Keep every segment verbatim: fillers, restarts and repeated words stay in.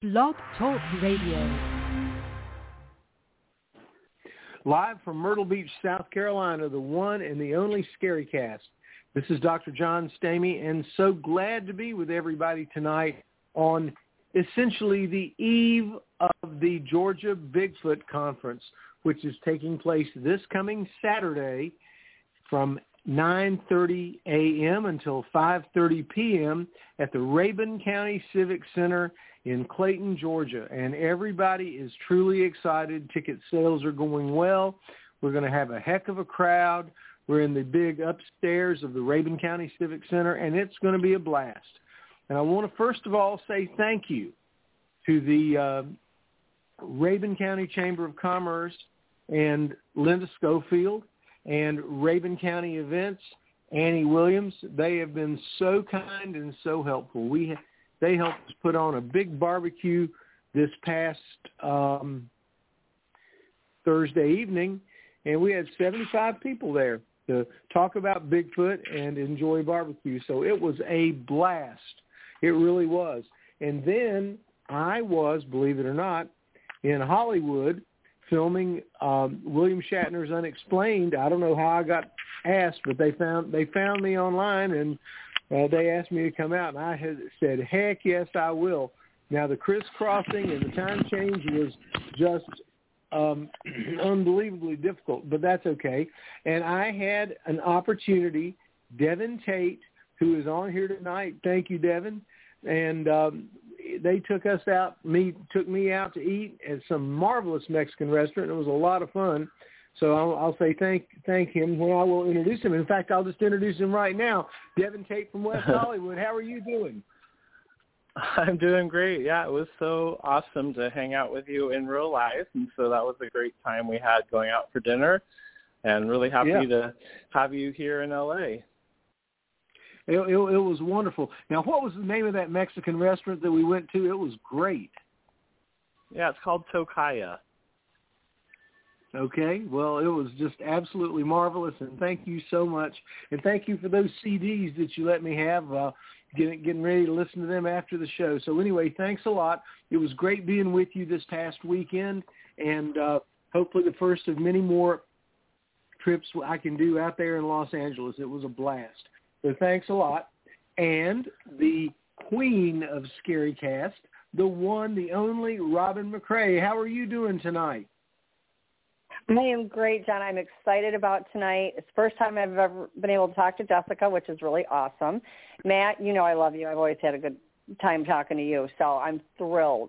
Blog Talk Radio. Live from Myrtle Beach, South Carolina, the one and the only ScaryCast. This is Doctor John Stamey, and so glad to be with everybody tonight on essentially the eve of the Georgia Bigfoot Conference, which is taking place this coming Saturday from nine thirty a.m. until five thirty p.m. at the Rabun County Civic Center in Clayton, Georgia. And everybody is truly excited. Ticket sales are going well. We're going to have a heck of a crowd. We're in the big upstairs of the Rabun County Civic Center, and it's going to be a blast. And I want to first of all say thank you to the uh, Rabun County Chamber of Commerce and Linda Schofield and Rabun County Events, Annie Williams. They have been so kind and so helpful. We ha- They helped us put on a big barbecue this past um, Thursday evening, and we had seventy-five people there to talk about Bigfoot and enjoy barbecue. So it was a blast. It really was. And then I was, believe it or not, in Hollywood filming um, William Shatner's Unexplained. I don't know how I got asked, but they found they found me online, and uh, they asked me to come out, and I had said, heck yes, I will. Now, the crisscrossing and the time change was just um, unbelievably difficult, but that's okay. And I had an opportunity, Devin Tate, who is on here tonight. Thank you, Devin. And um, they took us out, me took me out to eat at some marvelous Mexican restaurant. It was a lot of fun. So I'll, I'll say thank thank him when I will introduce him. In fact, I'll just introduce him right now. Devin Tate from West Hollywood. How are you doing? I'm doing great. Yeah, it was so awesome to hang out with you in real life. And so that was a great time we had going out for dinner. And really happy yeah. to have you here in L A. It, it, it was wonderful. Now, what was the name of that Mexican restaurant that we went to? It was great. Yeah, it's called Tocaya. Okay. Well, it was just absolutely marvelous, and thank you so much. And thank you for those C Ds that you let me have, uh, getting, getting ready to listen to them after the show. So anyway, thanks a lot. It was great being with you this past weekend, and uh, hopefully the first of many more trips I can do out there in Los Angeles. It was a blast. So thanks a lot. And the queen of ScaryCast, the one, the only, Robin McCrae. How are you doing tonight? I am great, John. I'm excited about tonight. It's the first time I've ever been able to talk to Jessica, which is really awesome. Matt, you know I love you. I've always had a good time talking to you, so I'm thrilled.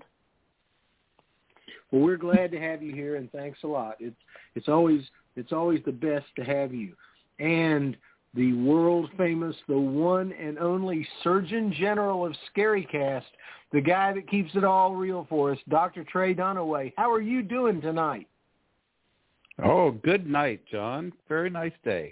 Well, we're glad to have you here, and thanks a lot. It's it's always it's always the best to have you. And the world-famous, the one and only Surgeon General of ScaryCast, the guy that keeps it all real for us, Doctor Trey Dunaway. How are you doing tonight? Oh, good night, John. Very nice day.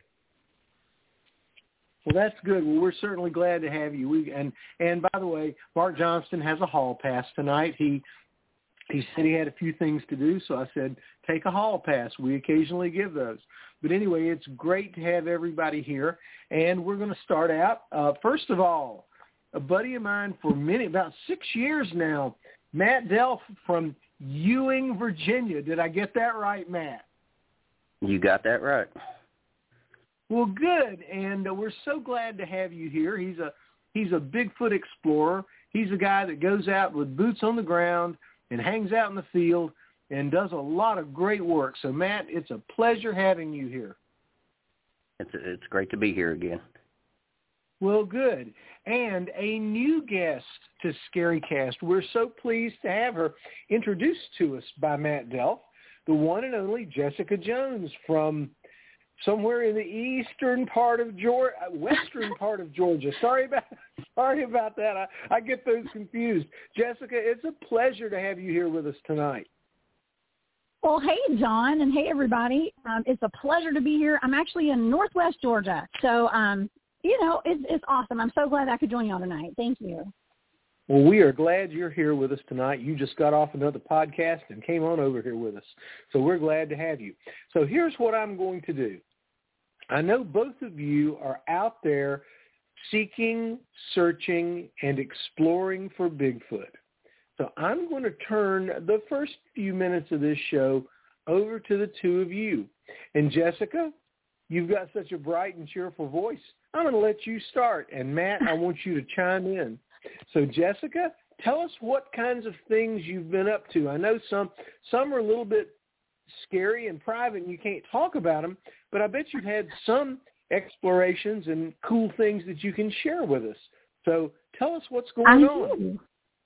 Well, that's good. Well, we're certainly glad to have you. We, and, and by the way, Mark Johnston has a hall pass tonight. He he said he had a few things to do, so I said, take a hall pass. We occasionally give those. But anyway, it's great to have everybody here, and we're going to start out. Uh, first of all, a buddy of mine for many, about six years now, Matt Delph from Ewing, Virginia. Did I get that right, Matt? You got that right. Well, good, and uh, we're so glad to have you here. He's a he's a Bigfoot explorer. He's a guy that goes out with boots on the ground and hangs out in the field and does a lot of great work. So, Matt, it's a pleasure having you here. It's it's great to be here again. Well, good. And a new guest to ScaryCast. We're so pleased to have her introduced to us by Matt Delph, the one and only Jessica Jones from somewhere in the eastern part of Georgia, western part of Georgia. Sorry about sorry about that. I, I get those confused. Jessica, it's a pleasure to have you here with us tonight. Well, hey, John, and hey, everybody. Um, it's a pleasure to be here. I'm actually in Northwest Georgia. So, um, you know, it's, it's awesome. I'm so glad I could join y'all tonight. Thank you. Well, we are glad you're here with us tonight. You just got off another podcast and came on over here with us. So we're glad to have you. So here's what I'm going to do. I know both of you are out there seeking, searching, and exploring for Bigfoot. So I'm going to turn the first few minutes of this show over to the two of you. And Jessica, you've got such a bright and cheerful voice. I'm going to let you start. And Matt, I want you to chime in. So Jessica, tell us what kinds of things you've been up to. I know some some are a little bit scary and private and you can't talk about them, but I bet you've had some explorations and cool things that you can share with us. So tell us what's going I on. Do.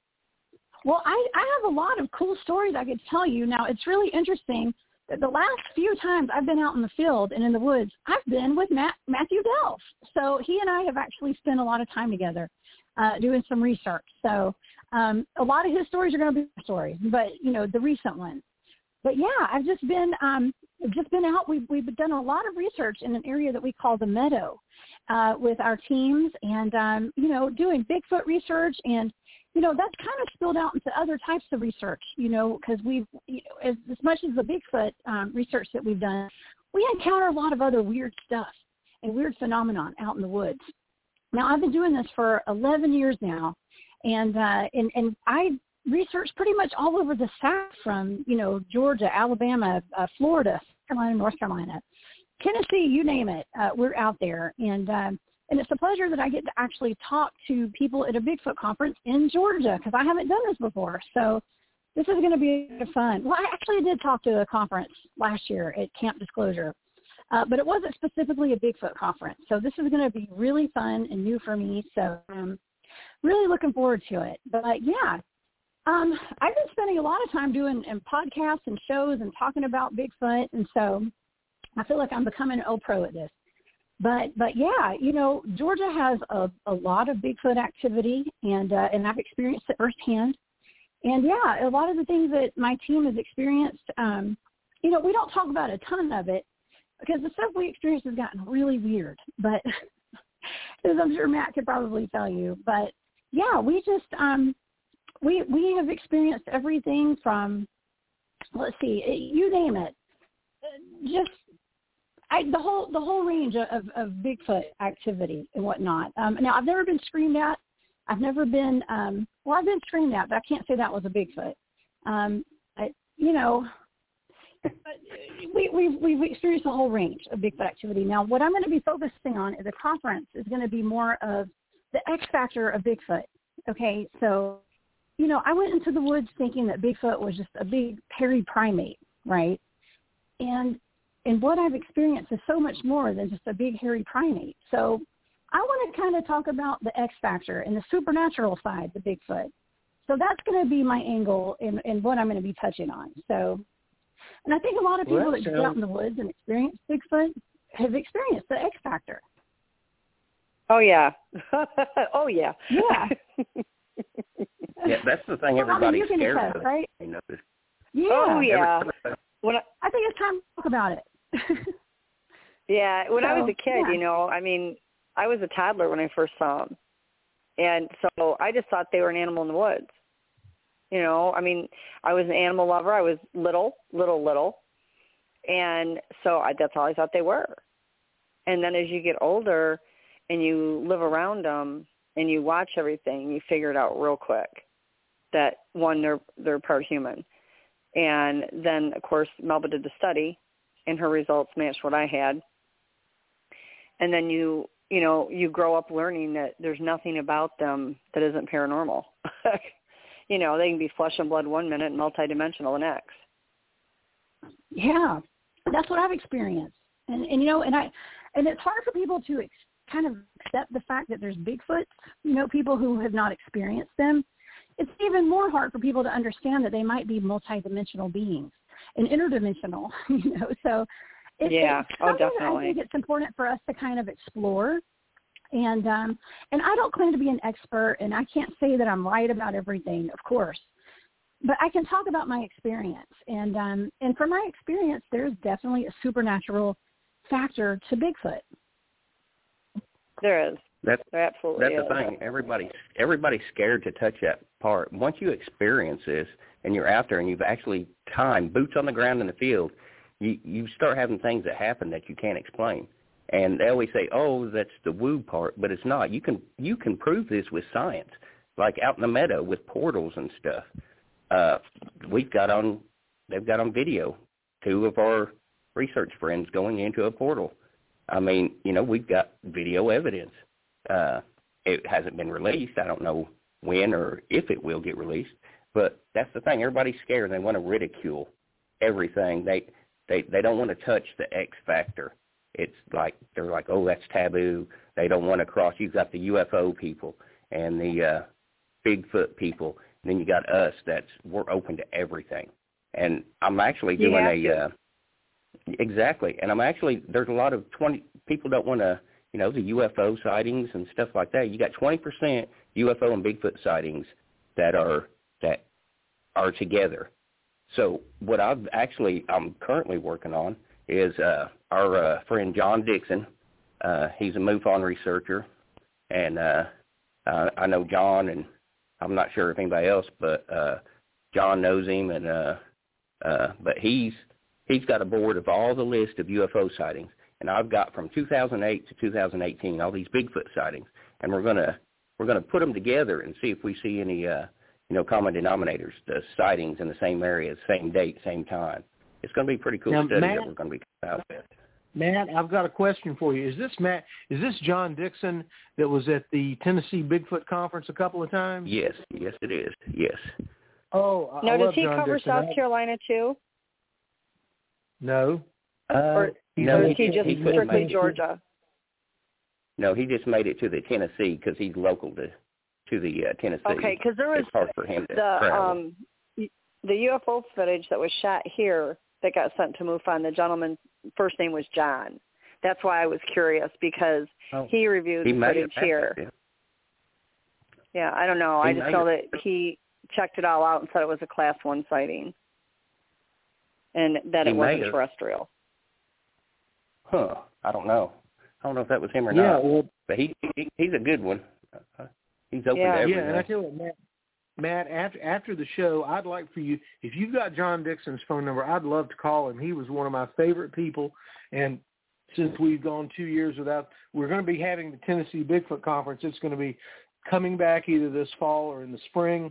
Well, I, I have a lot of cool stories I could tell you. Now, it's really interesting that the last few times I've been out in the field and in the woods, I've been with Matt, Matthew Delf. So he and I have actually spent a lot of time together uh, doing some research. So um, a lot of his stories are going to be stories, but, you know, the recent ones. But, yeah, I've just been um, just been out. We've, we've done a lot of research in an area that we call the Meadow uh, with our teams and, um, you know, doing Bigfoot research. And, you know, that's kind of spilled out into other types of research, you know, because we've, you know, as, as much as the Bigfoot um, research that we've done, we encounter a lot of other weird stuff and weird phenomenon out in the woods. Now, I've been doing this for eleven years now, and uh, and, and I research pretty much all over the South from, you know, Georgia, Alabama, uh, Florida, South Carolina, North Carolina, Tennessee, you name it. Uh, we're out there. And um, and it's a pleasure that I get to actually talk to people at a Bigfoot conference in Georgia because I haven't done this before. So this is going to be fun. Well, I actually did talk to a conference last year at Camp Disclosure, uh, but it wasn't specifically a Bigfoot conference. So this is going to be really fun and new for me. So I'm really looking forward to it. But, uh, yeah. Um, I've been spending a lot of time doing and podcasts and shows and talking about Bigfoot, and so I feel like I'm becoming an old pro at this. But, but yeah, you know, Georgia has a, a lot of Bigfoot activity, and uh, and I've experienced it firsthand. And, yeah, a lot of the things that my team has experienced, um, you know, we don't talk about a ton of it because the stuff we experienced has gotten really weird, but as I'm sure Matt could probably tell you. But, yeah, we just um, – We we have experienced everything from, let's see, you name it, just I, the whole the whole range of, of Bigfoot activity and whatnot. Um, now, I've never been screamed at. I've never been, um, well, I've been screamed at, but I can't say that was a Bigfoot. Um, I, you know, we, we've, we've experienced a whole range of Bigfoot activity. Now, what I'm going to be focusing on at the conference is going to be more of the X factor of Bigfoot. Okay, so, you know, I went into the woods thinking that Bigfoot was just a big hairy primate, right? And and what I've experienced is so much more than just a big hairy primate. So I want to kind of talk about the X factor and the supernatural side of Bigfoot. So that's going to be my angle in, in what I'm going to be touching on. So, and I think a lot of people well, that get out in the woods and experience Bigfoot have experienced the X factor. Oh, yeah. oh, yeah. Yeah. Yeah, that's the thing everybody's well, I mean, scared test, of. Right? You know, yeah. Oh, yeah. When I, I think it's time to talk about it. yeah, when so, I was a kid, yeah. you know, I mean, I was a toddler when I first saw them. And so I just thought they were an animal in the woods. You know, I mean, I was an animal lover. I was little, little, little. And so I, that's all I thought they were. And then as you get older and you live around them and you watch everything, you figure it out real quick that, one, they're, they're part human. And then, of course, Melba did the study, and her results matched what I had. And then you, you know, you grow up learning that there's nothing about them that isn't paranormal. You know, they can be flesh and blood one minute and multidimensional the next. Yeah, that's what I've experienced. And, and you know, and I, and it's hard for people to ex- kind of accept the fact that there's Bigfoots, you know, people who have not experienced them. It's even more hard for people to understand that they might be multidimensional beings and interdimensional, you know. So it's, yeah, it's oh, something definitely. that I think it's important for us to kind of explore. And um, and I don't claim to be an expert, and I can't say that I'm right about everything, of course. But I can talk about my experience. And um, and from my experience, there's definitely a supernatural factor to Bigfoot. There is. That's there absolutely that's is. the thing. Everybody's everybody's scared to touch that part. Once you experience this and you're out there and you've actually time boots on the ground in the field, you you start having things that happen that you can't explain. And they always say, "Oh, that's the woo part," but it's not. You can you can prove this with science. like out in the meadow with portals and stuff. Uh, we've got on, they've got on video two of our research friends going into a portal. I mean, you know, we've got video evidence. Uh, it hasn't been released. I don't know when or if it will get released, but that's the thing. Everybody's scared. They want to ridicule everything. They they they don't want to touch the X factor. It's like they're like, oh, that's taboo. They don't want to cross. You've got the U F O people and the uh, Bigfoot people, and then you got us. That's we're open to everything. And I'm actually doing a uh, exactly. And I'm actually there's a lot of twenty people don't want to. You know, the U F O sightings and stuff like that. You got twenty percent U F O and Bigfoot sightings that are that are together. So what I've actually I'm currently working on is uh, our uh, friend John Dixon. Uh, he's a MUFON researcher, and uh, uh, I know John, and I'm not sure if anybody else, but uh, John knows him, and uh, uh, but he's he's got a board of all the list of U F O sightings. And I've got from two thousand eight to two thousand eighteen all these Bigfoot sightings, and we're gonna we're gonna put them together and see if we see any uh, you know common denominators, the sightings in the same area, same date, same time. It's going to be a pretty cool now, study Matt, that we're going to be out with. Matt, I've got a question for you. Is this Matt? Is this John Dixon that was at the Tennessee Bigfoot conference a couple of times? Yes, yes, it is. Yes. Oh, I now I does love he John cover Dixon. South I, Carolina too? No. Uh, Or, no, or he, is he just he strictly Georgia? No, he just made it to the Tennessee because he's local to to the uh, Tennessee. Okay, because there was it's hard for him to the travel. um the U F O footage that was shot here that got sent to MUFON. The gentleman's first name was John. That's why I was curious because oh, he reviewed he the made footage it here. yeah. Yeah, I don't know. He I just made know it. that he checked it all out and said it was a class one sighting, and that He it wasn't made it. terrestrial. Huh. I don't know. I don't know if that was him or yeah, not. well, But he, he he's a good one. Uh, he's open Yeah. to yeah, everything. and I tell you what, Matt, Matt, after after the show, I'd like for you, if you've got John Dixon's phone number, I'd love to call him. He was one of my favorite people, and since we've gone two years without, we're going to be having the Tennessee Bigfoot Conference. It's going to be coming back either this fall or in the spring.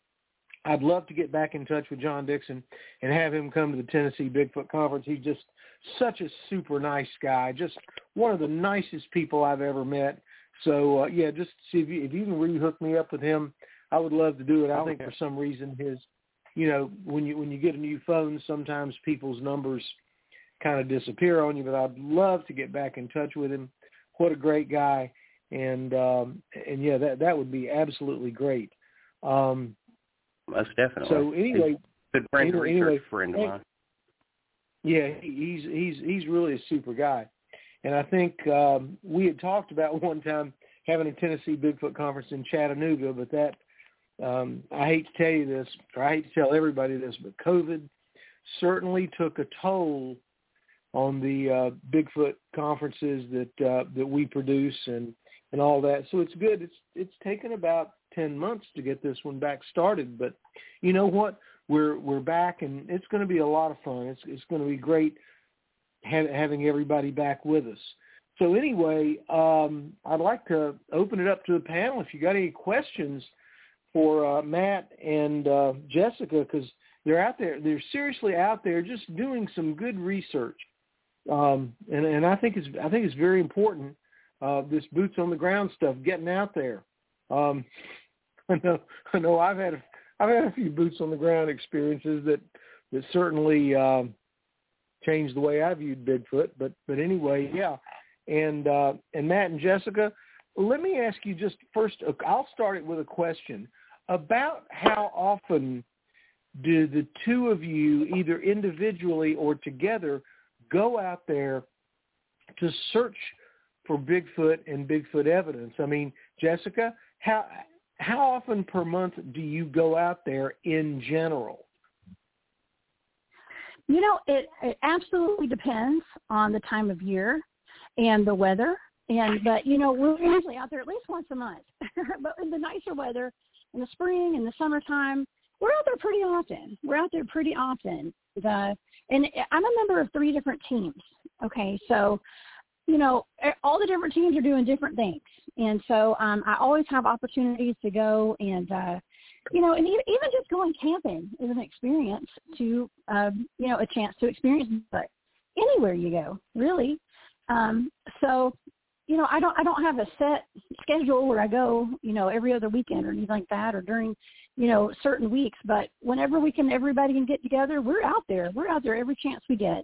I'd love to get back in touch with John Dixon and have him come to the Tennessee Bigfoot Conference. He's just such a super nice guy, just one of the nicest people I've ever met. So, uh, yeah, just see if you, if you can re-hook me up with him, I would love to do it. I Oh, think yeah. for some reason his, you know, when you when you get a new phone, sometimes people's numbers kind of disappear on you, but I'd love to get back in touch with him. What a great guy. And, um, and yeah, that, that would be absolutely great. Um, Most definitely. so anyway, He's a good friend, anyway, research anyway, friend of thank- mine. yeah, he- he's he's he's really a super guy, and I think um, we had talked about one time having a Tennessee Bigfoot conference in Chattanooga, but that um, I hate to tell you this, or I hate to tell everybody this, but COVID certainly took a toll on the uh, Bigfoot conferences that uh, that we produce and, and all that. So it's good. It's it's taken about ten months to get this one back started, but you know what? We're we're back, and it's going to be a lot of fun. It's it's going to be great ha- having everybody back with us. So anyway, um, I'd like to open it up to the panel. If you got any questions for uh, Matt and uh, Jessica, because they're out there, they're seriously out there, just doing some good research, um, and and I think it's I think it's very important. Uh, this boots on the ground stuff, getting out there. Um, I know I know I've had a I've had a few boots on the ground experiences that, that certainly um, changed the way I viewed Bigfoot. But but anyway, yeah. And uh, and Matt and Jessica, let me ask you just first. I'll start it with a question about how often do the two of you, either individually or together, go out there to search for Bigfoot and Bigfoot evidence? I mean, Jessica, how how often per month do you go out there in general? You know, it, it absolutely depends on the time of year and the weather. And but you know, we're usually out there at least once a month. But in the nicer weather, in the spring and the summertime, we're out there pretty often. We're out there pretty often. The and I'm a member of three different teams. Okay, so you know, all the different teams are doing different things. And so um, I always have opportunities to go and, uh, you know, and even, even just going camping is an experience to, um, you know, a chance to experience Bigfoot anywhere you go, really. Um, so, you know, I don't I don't have a set schedule where I go, you know, every other weekend or anything like that, or during, you know, certain weeks. But whenever we can, everybody can get together, we're out there. We're out there every chance we get.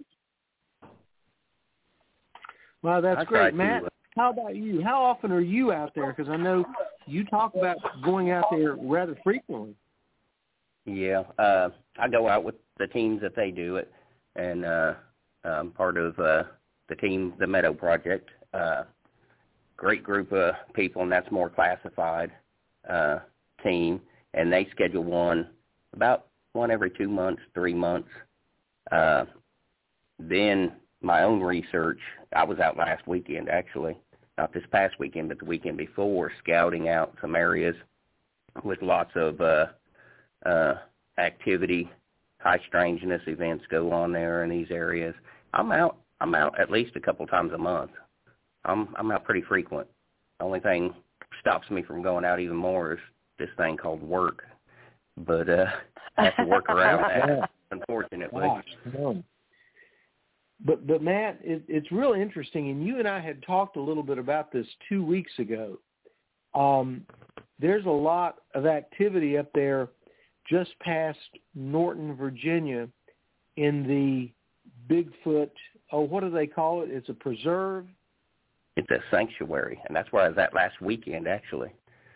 Well, that's I great, to, Matt. uh, How about you? How often are you out there? Because I know you talk about going out there rather frequently. Yeah, uh, I go out with the teams that they do it, and uh, I'm part of uh, the team, the Meadow Project. Uh, great group of people, and that's more classified uh, team, and they schedule one about one every two months, three months. Uh, then my own research, I was out last weekend, actually, not this past weekend, but the weekend before, scouting out some areas with lots of uh, uh, activity, high strangeness events go on there in these areas. I'm out. I'm out at least a couple times a month. I'm I'm out pretty frequent. The only thing stops me from going out even more is this thing called work. But uh, I have to work around that, unfortunately. Gosh, no. But but Matt, it, it's really interesting, and you and I had talked a little bit about this two weeks ago. Um, there's a lot of activity up there just past Norton, Virginia, in the Bigfoot. Oh, what do they call it? It's a preserve. It's a sanctuary, and that's where I was at last weekend, actually,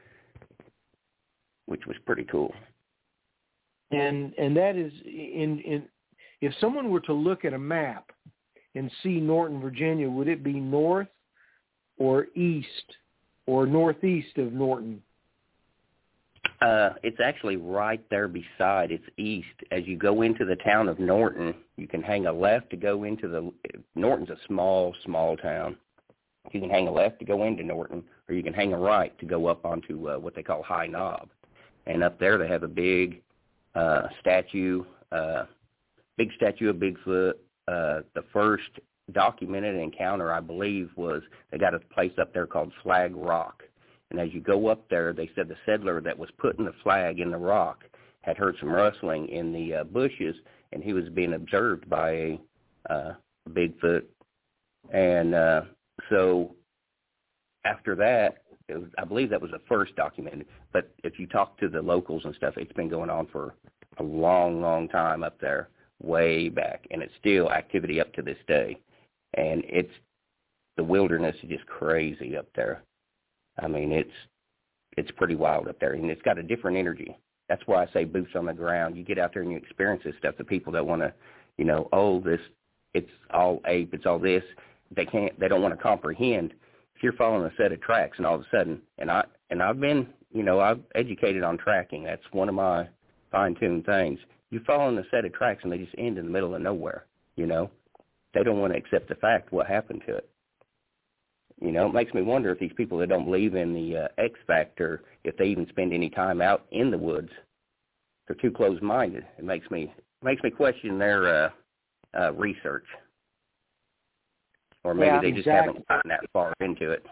which was pretty cool. And and that is in in if someone were to look at a map and see Norton, Virginia, would it be north or east or northeast of Norton? Uh, it's actually right there beside. It's east. As you go into the town of Norton, you can hang a left to go into the – Norton's a small, small town. You can hang a left to go into Norton, or you can hang a right to go up onto uh, what they call High Knob. And up there they have a big uh, statue, uh, big statue of Bigfoot. Uh, the first documented encounter, I believe, was they got a place up there called Flag Rock. And as you go up there, they said the settler that was putting the flag in the rock had heard some rustling in the uh, bushes, and he was being observed by a uh, Bigfoot. And uh, so after that, it was, I believe that was the first documented. But if you talk to the locals and stuff, it's been going on for a long, long time up there, way back, and it's still activity up to this day. And it's the wilderness is just crazy up there. I mean, it's it's pretty wild up there, and it's got a different energy. That's why I say boots on the ground. You get out there and you experience this stuff. The people that want to, you know, oh, this, it's all ape, it's all this, they can't, they don't want to comprehend. If you're following a set of tracks, and all of a sudden, and I and I've been, you know, I've educated on tracking. That's one of my fine-tuned things. You're following a set of tracks, and they just end in the middle of nowhere. You know, they don't want to accept the fact what happened to it. You know, it makes me wonder if these people that don't believe in the uh, X factor, if they even spend any time out in the woods, they're too closed-minded. It makes me makes me question their uh, uh, research, or maybe yeah, they just exactly. haven't gotten that far into it.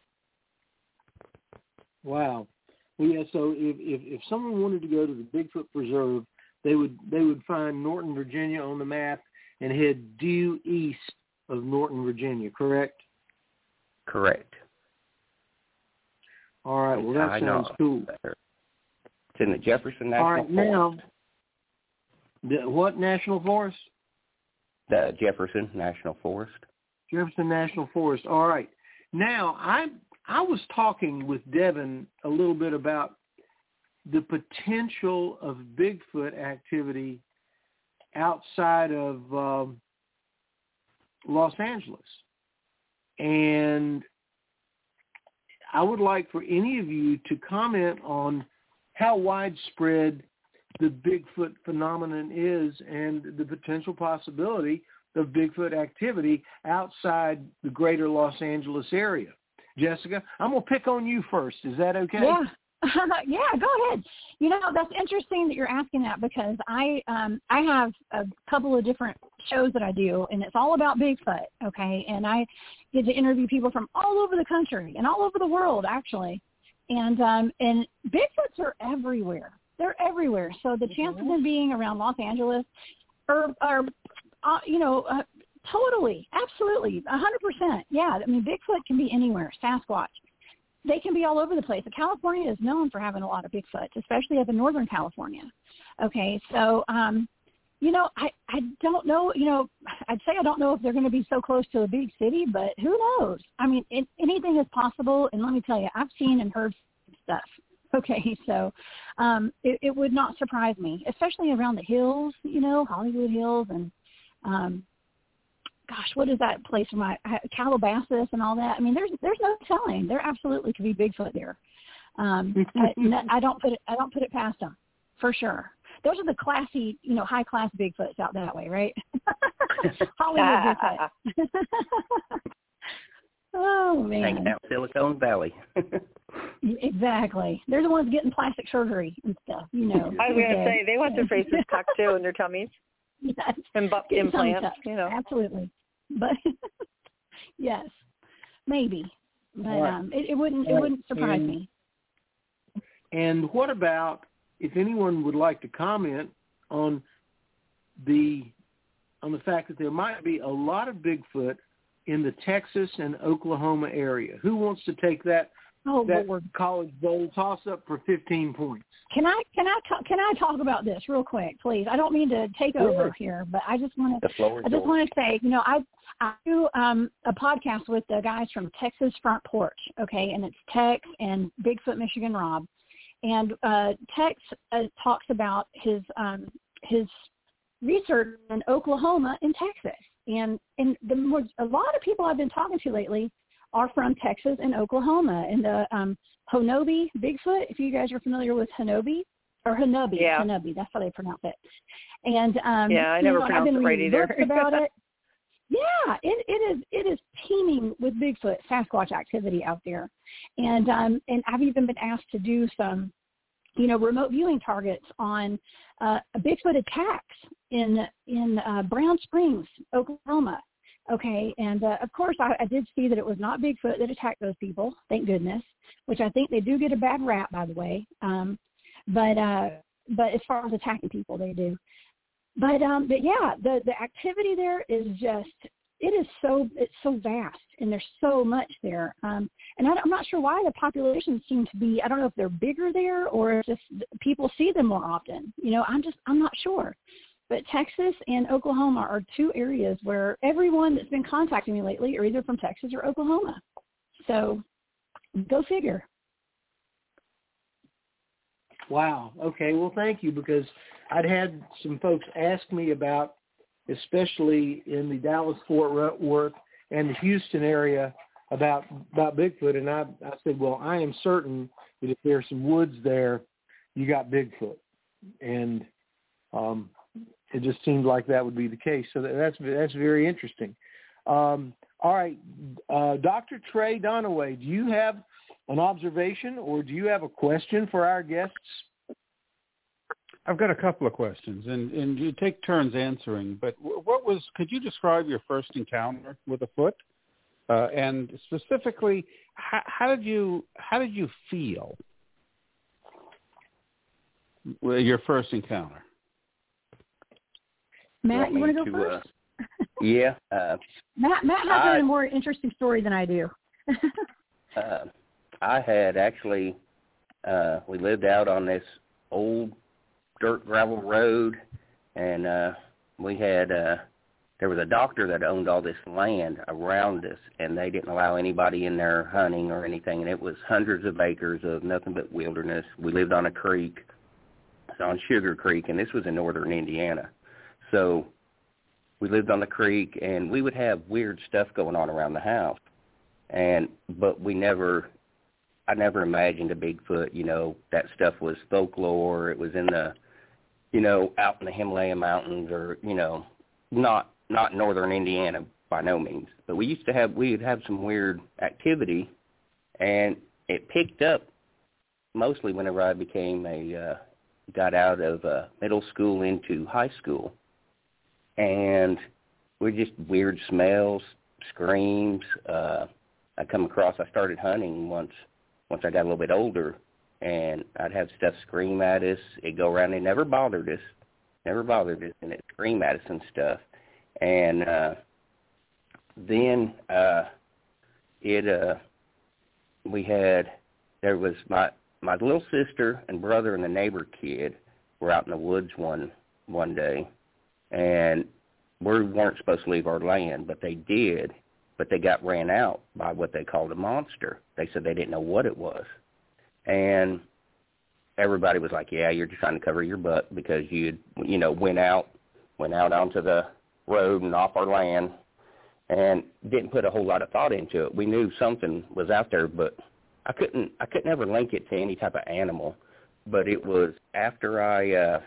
Wow. Well, yeah. So if, if if someone wanted to go to the Bigfoot Preserve, they would they would find Norton, Virginia on the map and head due east of Norton, Virginia. Correct? Correct. All right. Well, that I sounds know. cool. It's in the Jefferson National All right. Forest. Now, the, what national forest? The Jefferson National Forest. Jefferson National Forest. All right. Now, I I was talking with Devin a little bit about the potential of Bigfoot activity outside of um, Los Angeles. And I would like for any of you to comment on how widespread the Bigfoot phenomenon is and the potential possibility of Bigfoot activity outside the greater Los Angeles area. Jessica, I'm going to pick on you first. Is that okay? Yeah. Yeah, go ahead. You know, that's interesting that you're asking that, because I um, I have a couple of different shows that I do, and it's all about Bigfoot, okay? And I get to interview people from all over the country and all over the world, actually. And um, and Bigfoots are everywhere. They're everywhere. So the chances of them being around Los Angeles are, are uh, you know, uh, totally, absolutely, one hundred percent. Yeah, I mean, Bigfoot can be anywhere, Sasquatch. They can be all over the place. California is known for having a lot of Bigfoot, especially up in Northern California. Okay, so, um, you know, I, I don't know, you know, I'd say I don't know if they're going to be so close to a big city, but who knows? I mean, it, anything is possible, and let me tell you, I've seen and heard stuff. Okay, so um, it, it would not surprise me, especially around the hills, you know, Hollywood Hills and, um, gosh, what is that place from my Calabasas and all that? I mean, there's there's no telling. There absolutely could be Bigfoot there. Um, I, I don't put it I don't put it past them, for sure. Those are the classy, you know, high class Bigfoots out that way, right? Hollywood Bigfoot. Oh man, hanging out Silicon Valley. Exactly. They're the ones getting plastic surgery and stuff, you know. I was going to say they want their faces tucked too and their tummies. Yes. And butt implants, you know. Absolutely. But yes, maybe. But right. um, it, it wouldn't it right. wouldn't surprise and, me. And what about if anyone would like to comment on the on the fact that there might be a lot of Bigfoot in the Texas and Oklahoma area? Who wants to take that oh, that Lord. college bowl toss up for fifteen points? Can I can I talk, can I talk about this real quick, please? I don't mean to take sure. over here, but I just want to The floor is I just yours. want to say, you know, I I do um, a podcast with the guys from Texas Front Porch, okay, and it's Tex and Bigfoot Michigan Rob, and uh, Tex uh, talks about his um, his research in Oklahoma and Texas, and and the more, a lot of people I've been talking to lately are from Texas and Oklahoma, and the um, Honobi Bigfoot, if you guys are familiar with Honobi, or Honobi, yeah. Honobi, that's how they pronounce it. And um, yeah, I never you know, pronounced I've been it right reading either. books about it. Yeah, it, it is it is teeming with Bigfoot Sasquatch activity out there, and um, and I've even been asked to do some, you know, remote viewing targets on uh, Bigfoot attacks in in uh, Brown Springs, Oklahoma. Okay, and uh, of course I, I did see that it was not Bigfoot that attacked those people, thank goodness, which I think they do get a bad rap, by the way. Um, but uh, but as far as attacking people, they do. But um, but yeah, the, the activity there is just, it is so, it's so vast, and there's so much there. Um, and I, I'm not sure why the populations seem to be, I don't know if they're bigger there or just people see them more often. You know, I'm just, I'm not sure. But Texas and Oklahoma are two areas where everyone that's been contacting me lately are either from Texas or Oklahoma. So go figure. Wow. Okay. Well, thank you, because I'd had some folks ask me about, especially in the Dallas-Fort Worth and the Houston area, about about Bigfoot, and I, I said, well, I am certain that if there's some woods there, you got Bigfoot, and um, it just seemed like that would be the case. So that, that's that's very interesting. Um, all right, uh, Doctor Trey Donaway, do you have an observation or do you have a question for our guests? I've got a couple of questions, and, and you take turns answering. But what was? Could you describe your first encounter with a foot, uh, and specifically, how, how did you how did you feel with your first encounter? Matt, you want to go to, first? Uh, yeah. Uh, Matt, Matt has I, a more interesting story than I do. uh, I had actually, uh, we lived out on this old dirt gravel road, and uh, we had, uh, there was a doctor that owned all this land around us, and they didn't allow anybody in there hunting or anything, and it was hundreds of acres of nothing but wilderness. We lived on a creek, on Sugar Creek, and this was in northern Indiana. So we lived on the creek, and we would have weird stuff going on around the house. And but we never, I never imagined a Bigfoot. You know, that stuff was folklore. It was in the, you know, out in the Himalaya mountains, or you know, not not northern Indiana by no means. But we used to have we would have some weird activity, and it picked up mostly whenever I became a uh, got out of uh, middle school into high school. And were just weird smells, screams. Uh, I come across, I started hunting once once I got a little bit older, and I'd have stuff scream at us. It'd go around. It never bothered us, never bothered us, and it'd scream at us and stuff. And uh, then uh, it, uh, we had, there was my, my little sister and brother and the neighbor kid were out in the woods one one day, and we weren't supposed to leave our land, but they did. But they got ran out by what they called a monster. They said they didn't know what it was. And everybody was like, yeah, you're just trying to cover your butt because you, you know, went out, went out onto the road and off our land and didn't put a whole lot of thought into it. We knew something was out there, but I couldn't, I couldn't ever link it to any type of animal. But it was after I, uh,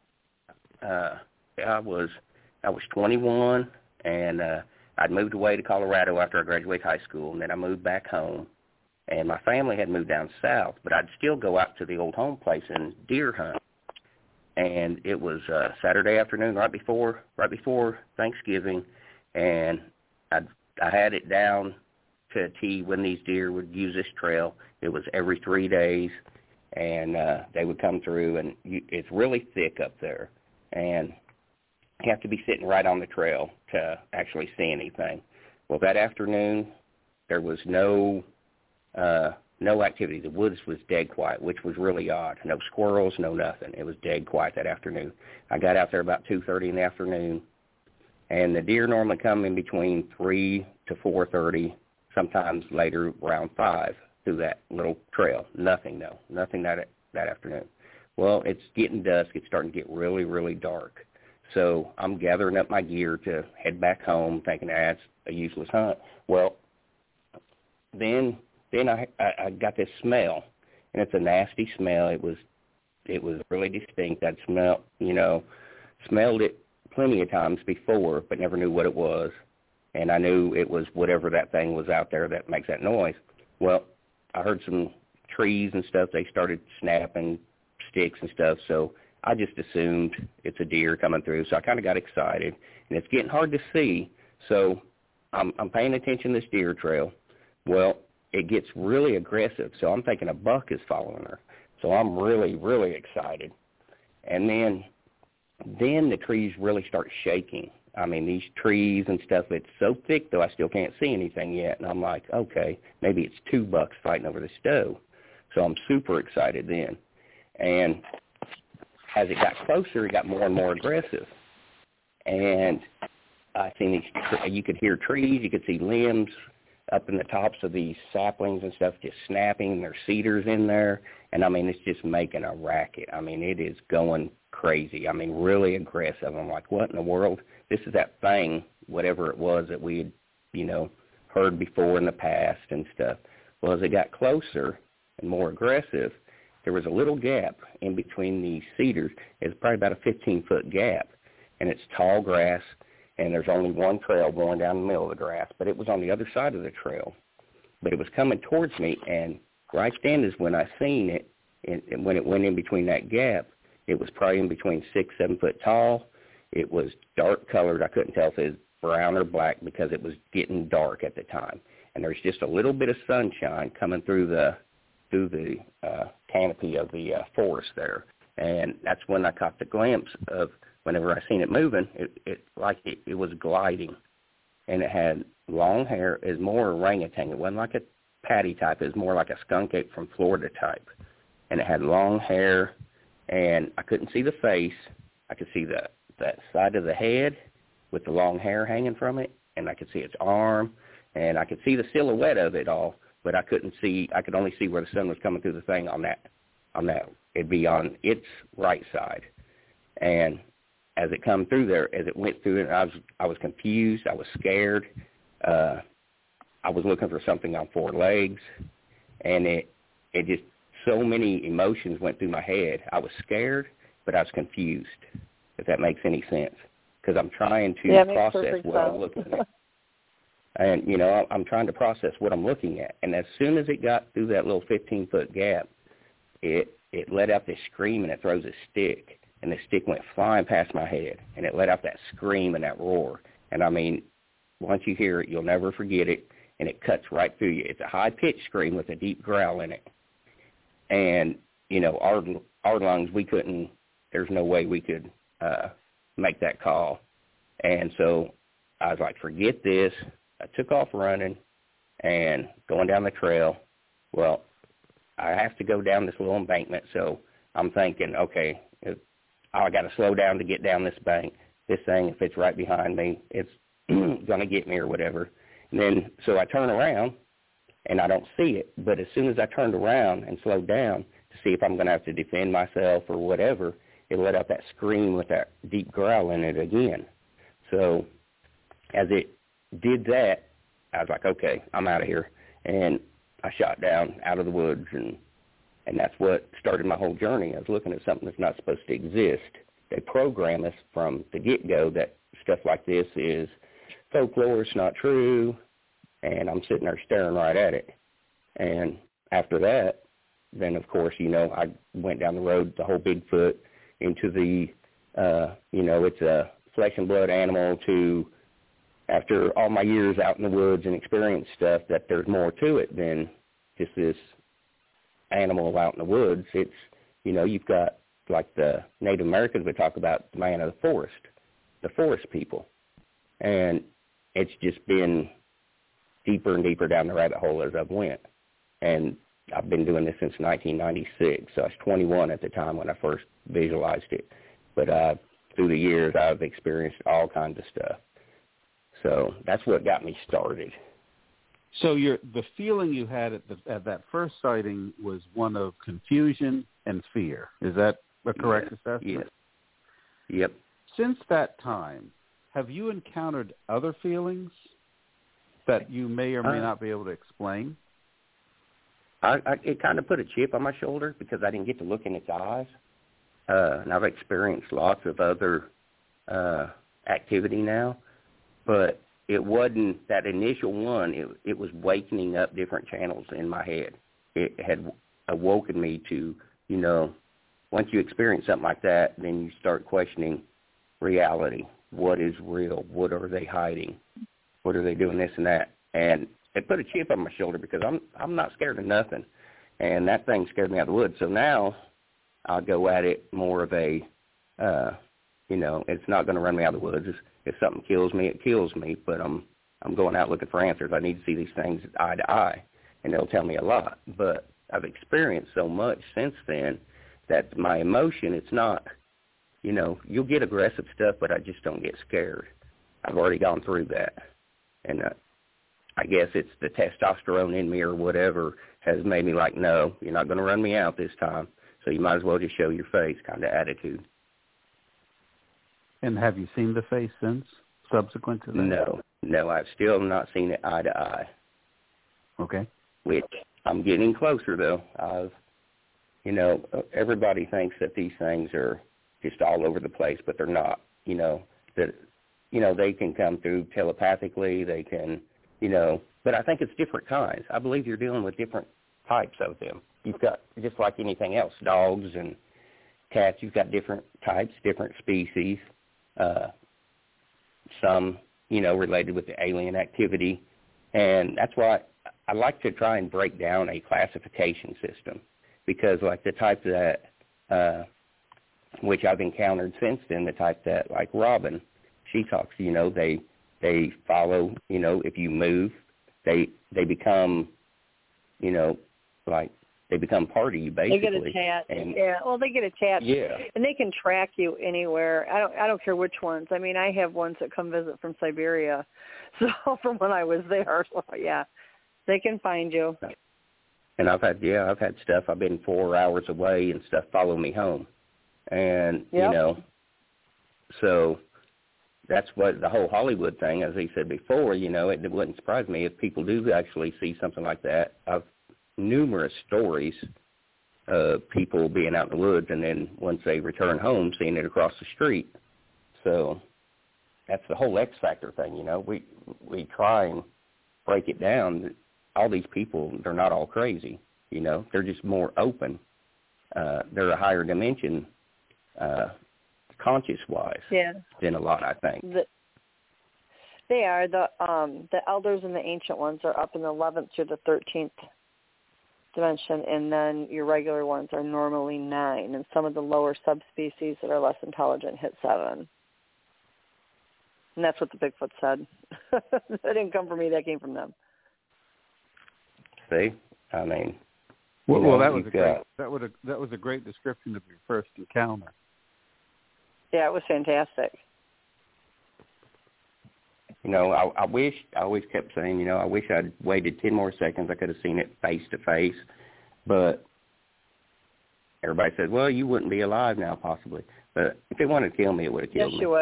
uh, I was, I was twenty-one, and uh, I'd moved away to Colorado after I graduated high school, and then I moved back home. And my family had moved down south, but I'd still go out to the old home place and deer hunt. And it was uh, Saturday afternoon, right before right before Thanksgiving, and I I had it down to a T when these deer would use this trail. It was every three days, and uh, they would come through, and you, it's really thick up there, and you have to be sitting right on the trail to actually see anything. Well, that afternoon, there was no uh, no activity. The woods was dead quiet, which was really odd. No squirrels, no nothing. It was dead quiet that afternoon. I got out there about two thirty in the afternoon, and the deer normally come in between three to four thirty, sometimes later around five through that little trail. Nothing, though. Nothing that that afternoon. Well, it's getting dusk. It's starting to get really, really dark. So I'm gathering up my gear to head back home, thinking that's a useless hunt. Well, then then I, I I got this smell, and it's a nasty smell. It was it was really distinct. I'd smell, you know, smelled it plenty of times before, but never knew what it was. And I knew it was whatever that thing was out there that makes that noise. Well, I heard some trees and stuff. They started snapping sticks and stuff, so I just assumed it's a deer coming through, so I kind of got excited. And it's getting hard to see, so I'm, I'm paying attention to this deer trail. Well, it gets really aggressive, so I'm thinking a buck is following her. So I'm really, really excited. And then then the trees really start shaking. I mean, these trees and stuff, it's so thick, though, I still can't see anything yet. And I'm like, okay, maybe it's two bucks fighting over this doe. So I'm super excited then. And as it got closer, it got more and more aggressive. And I seen these, you could hear trees, you could see limbs up in the tops of these saplings and stuff just snapping. There's cedars in there. And, I mean, it's just making a racket. I mean, it is going crazy. I mean, really aggressive. I'm like, what in the world? This is that thing, whatever it was that we had, you know, heard before in the past and stuff. Well, as it got closer and more aggressive, there was a little gap in between the cedars. It's probably about a fifteen-foot gap, and it's tall grass, and there's only one trail going down the middle of the grass, but it was on the other side of the trail. But it was coming towards me, and right then is when I seen it, and, and when it went in between that gap, it was probably in between six, seven foot tall. It was dark colored. I couldn't tell if it was brown or black because it was getting dark at the time. And there's just a little bit of sunshine coming through the through the uh, canopy of the uh, forest there. And that's when I caught the glimpse of whenever I seen it moving, it, it like it, it was gliding. And it had long hair. It was more orangutan. It wasn't like a patty type. It was more like a skunk ape from Florida type. And it had long hair, and I couldn't see the face. I could see the that side of the head with the long hair hanging from it, and I could see its arm, and I could see the silhouette of it all, but I couldn't see, I could only see where the sun was coming through the thing on that, on that, it'd be on its right side. And as it come through there, as it went through it, I was, I was confused, I was scared, uh, I was looking for something on four legs, and it, it just, so many emotions went through my head. I was scared, but I was confused, if that makes any sense, because I'm trying to yeah, process what I'm looking at. And, you know, I'm trying to process what I'm looking at. And as soon as it got through that little fifteen-foot gap, it, it let out this scream, and it throws a stick, and the stick went flying past my head, and it let out that scream and that roar. And, I mean, once you hear it, you'll never forget it, and it cuts right through you. It's a high-pitched scream with a deep growl in it. And, you know, our, our lungs, we couldn't, there's no way we could uh, make that call. And so I was like, forget this. I took off running and going down the trail. Well, I have to go down this little embankment, so I'm thinking, okay, if, I got to slow down to get down this bank. This thing, if it's right behind me, it's going to get me or whatever. And then, so I turn around, and I don't see it. But as soon as I turned around and slowed down to see if I'm going to have to defend myself or whatever, it let out that scream with that deep growl in it again. So as it did that, I was like, okay, I'm out of here. And I shot down out of the woods, and and that's what started my whole journey. I was looking at something that's not supposed to exist. They program us from the get-go that stuff like this is folklore, it's not true, and I'm sitting there staring right at it. And after that, then, of course, you know, I went down the road, the whole Bigfoot, into the, uh, you know, it's a flesh and blood animal, to after all my years out in the woods and experience stuff, that there's more to it than just this animal out in the woods. It's, you know, you've got, like the Native Americans would talk about, the man of the forest, the forest people. And it's just been deeper and deeper down the rabbit hole as I've went. And I've been doing this since nineteen ninety-six, so I was twenty-one at the time when I first visualized it. But uh, through the years, I've experienced all kinds of stuff. So that's what got me started. So your the feeling you had at, the, at that first sighting was one of confusion and fear. Is that a correct yes. assessment? Yes. Yep. Since that time, have you encountered other feelings that you may or may uh, not be able to explain? I, I, it kind of put a chip on my shoulder because I didn't get to look in its eyes. Uh, and I've experienced lots of other uh, activity now. But it wasn't that initial one. It, it was wakening up different channels in my head. It had awoken me to, you know, once you experience something like that, then you start questioning reality. What is real? What are they hiding? What are they doing, this and that? And it put a chip on my shoulder because I'm I'm not scared of nothing. And that thing scared me out of the woods. So now I'll go at it more of a, uh, you know, it's not going to run me out of the woods. It's, if something kills me, it kills me. But I'm I'm going out looking for answers. I need to see these things eye to eye, and they'll tell me a lot. But I've experienced so much since then that my emotion, it's not, you know, you'll get aggressive stuff, but I just don't get scared. I've already gone through that. And uh, I guess it's the testosterone in me or whatever has made me like, no, you're not going to run me out this time, so you might as well just show your face kind of attitude. And have you seen the face since, subsequent to that? No, no, I've still not seen it eye to eye. Okay. Which I'm getting closer, though. I've, you know, everybody thinks that these things are just all over the place, but they're not. You know, that, you know, they can come through telepathically. They can, you know, but I think it's different kinds. I believe you're dealing with different types of them. You've got, just like anything else, dogs and cats, you've got different types, different species. Uh, some, you know, related with the alien activity. And that's why I like to try and break down a classification system, because like the type that, uh, which I've encountered since then, the type that like Robin, she talks, you know, they, they follow, you know, if you move, they, they become, you know, like they become part of you basically. They get attached. And, yeah. Well, they get attached. Yeah. And they can track you anywhere. I don't. I don't care which ones. I mean, I have ones that come visit from Siberia, so from when I was there. So yeah, they can find you. And I've had yeah, I've had stuff. I've been four hours away and stuff follow me home, and yep. you know, so that's what the whole Hollywood thing, as he said before. You know, it, it wouldn't surprise me if people do actually see something like that. I've numerous stories of people being out in the woods and then once they return home seeing it across the street. So that's the whole X factor thing, you know. We we try and break it down. All these people, they're not all crazy, you know. They're just more open. Uh, they're a higher dimension uh, conscious-wise yeah. than a lot, I think. The- They are. The um, the elders and the ancient ones are up in the eleventh through the thirteenth dimension, and then your regular ones are normally nine, and some of the lower subspecies that are less intelligent hit seven. And that's what the Bigfoot said. That didn't come from me. That came from them. See? I mean... Well, you know, well that was a great, got, that was a that was a great description of your first encounter. Yeah, it was fantastic. You know, I, I wish, I always kept saying, you know, I wish I'd waited ten more seconds. I could have seen it face to face. But everybody said, well, you wouldn't be alive now, possibly. But if it wanted to kill me, it would have killed yes, me. Yes, you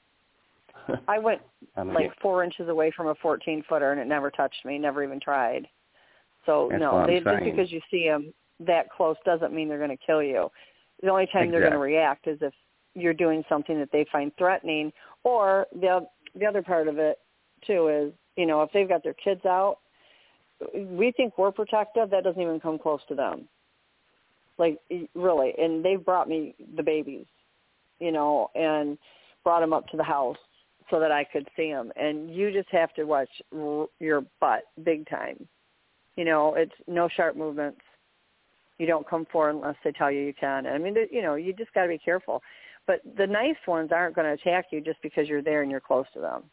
would. I went I mean, like four inches away from a fourteen-footer, and it never touched me, never even tried. So, That's no, they, just because you see them that close doesn't mean they're going to kill you. The only time exactly. they're going to react is if you're doing something that they find threatening, or the the other part of it, too, is, you know, if they've got their kids out, we think we're protective. That doesn't even come close to them. Like, really. And they've brought me the babies, you know, and brought them up to the house so that I could see them. And you just have to watch r- your butt big time. You know, it's no sharp movements. You don't come forward unless they tell you you can. I mean, you know, you just got to be careful. But the nice ones aren't going to attack you just because you're there and you're close to them.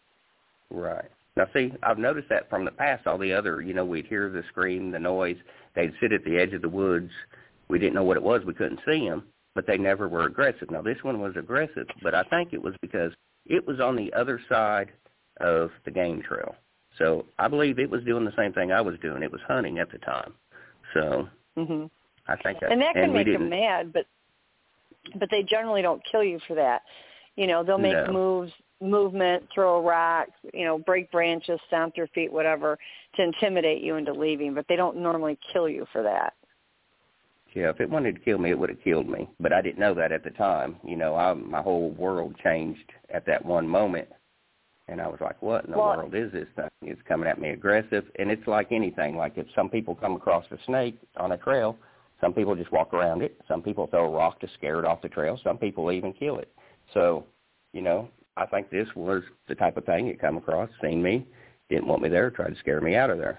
Right. Now, see, I've noticed that from the past, all the other, you know, we'd hear the scream, the noise. They'd sit at the edge of the woods. We didn't know what it was. We couldn't see them, but they never were aggressive. Now, this one was aggressive, but I think it was because it was on the other side of the game trail. So I believe it was doing the same thing I was doing. It was hunting at the time. So mm-hmm. I think that. And that can and make them mad, but but they generally don't kill you for that. You know, they'll make no. moves, movement, throw rocks, you know, break branches, stomp their feet, whatever, to intimidate you into leaving, but they don't normally kill you for that. Yeah, if it wanted to kill me, it would have killed me. But I didn't know that at the time. You know, I, my whole world changed at that one moment. And I was like, what in the well, world is this thing? It's coming at me aggressive. And it's like anything. Like if some people come across a snake on a trail, some people just walk around it. Some people throw a rock to scare it off the trail. Some people even kill it. So, you know, I think this was the type of thing it come across, seen me, didn't want me there, tried to scare me out of there.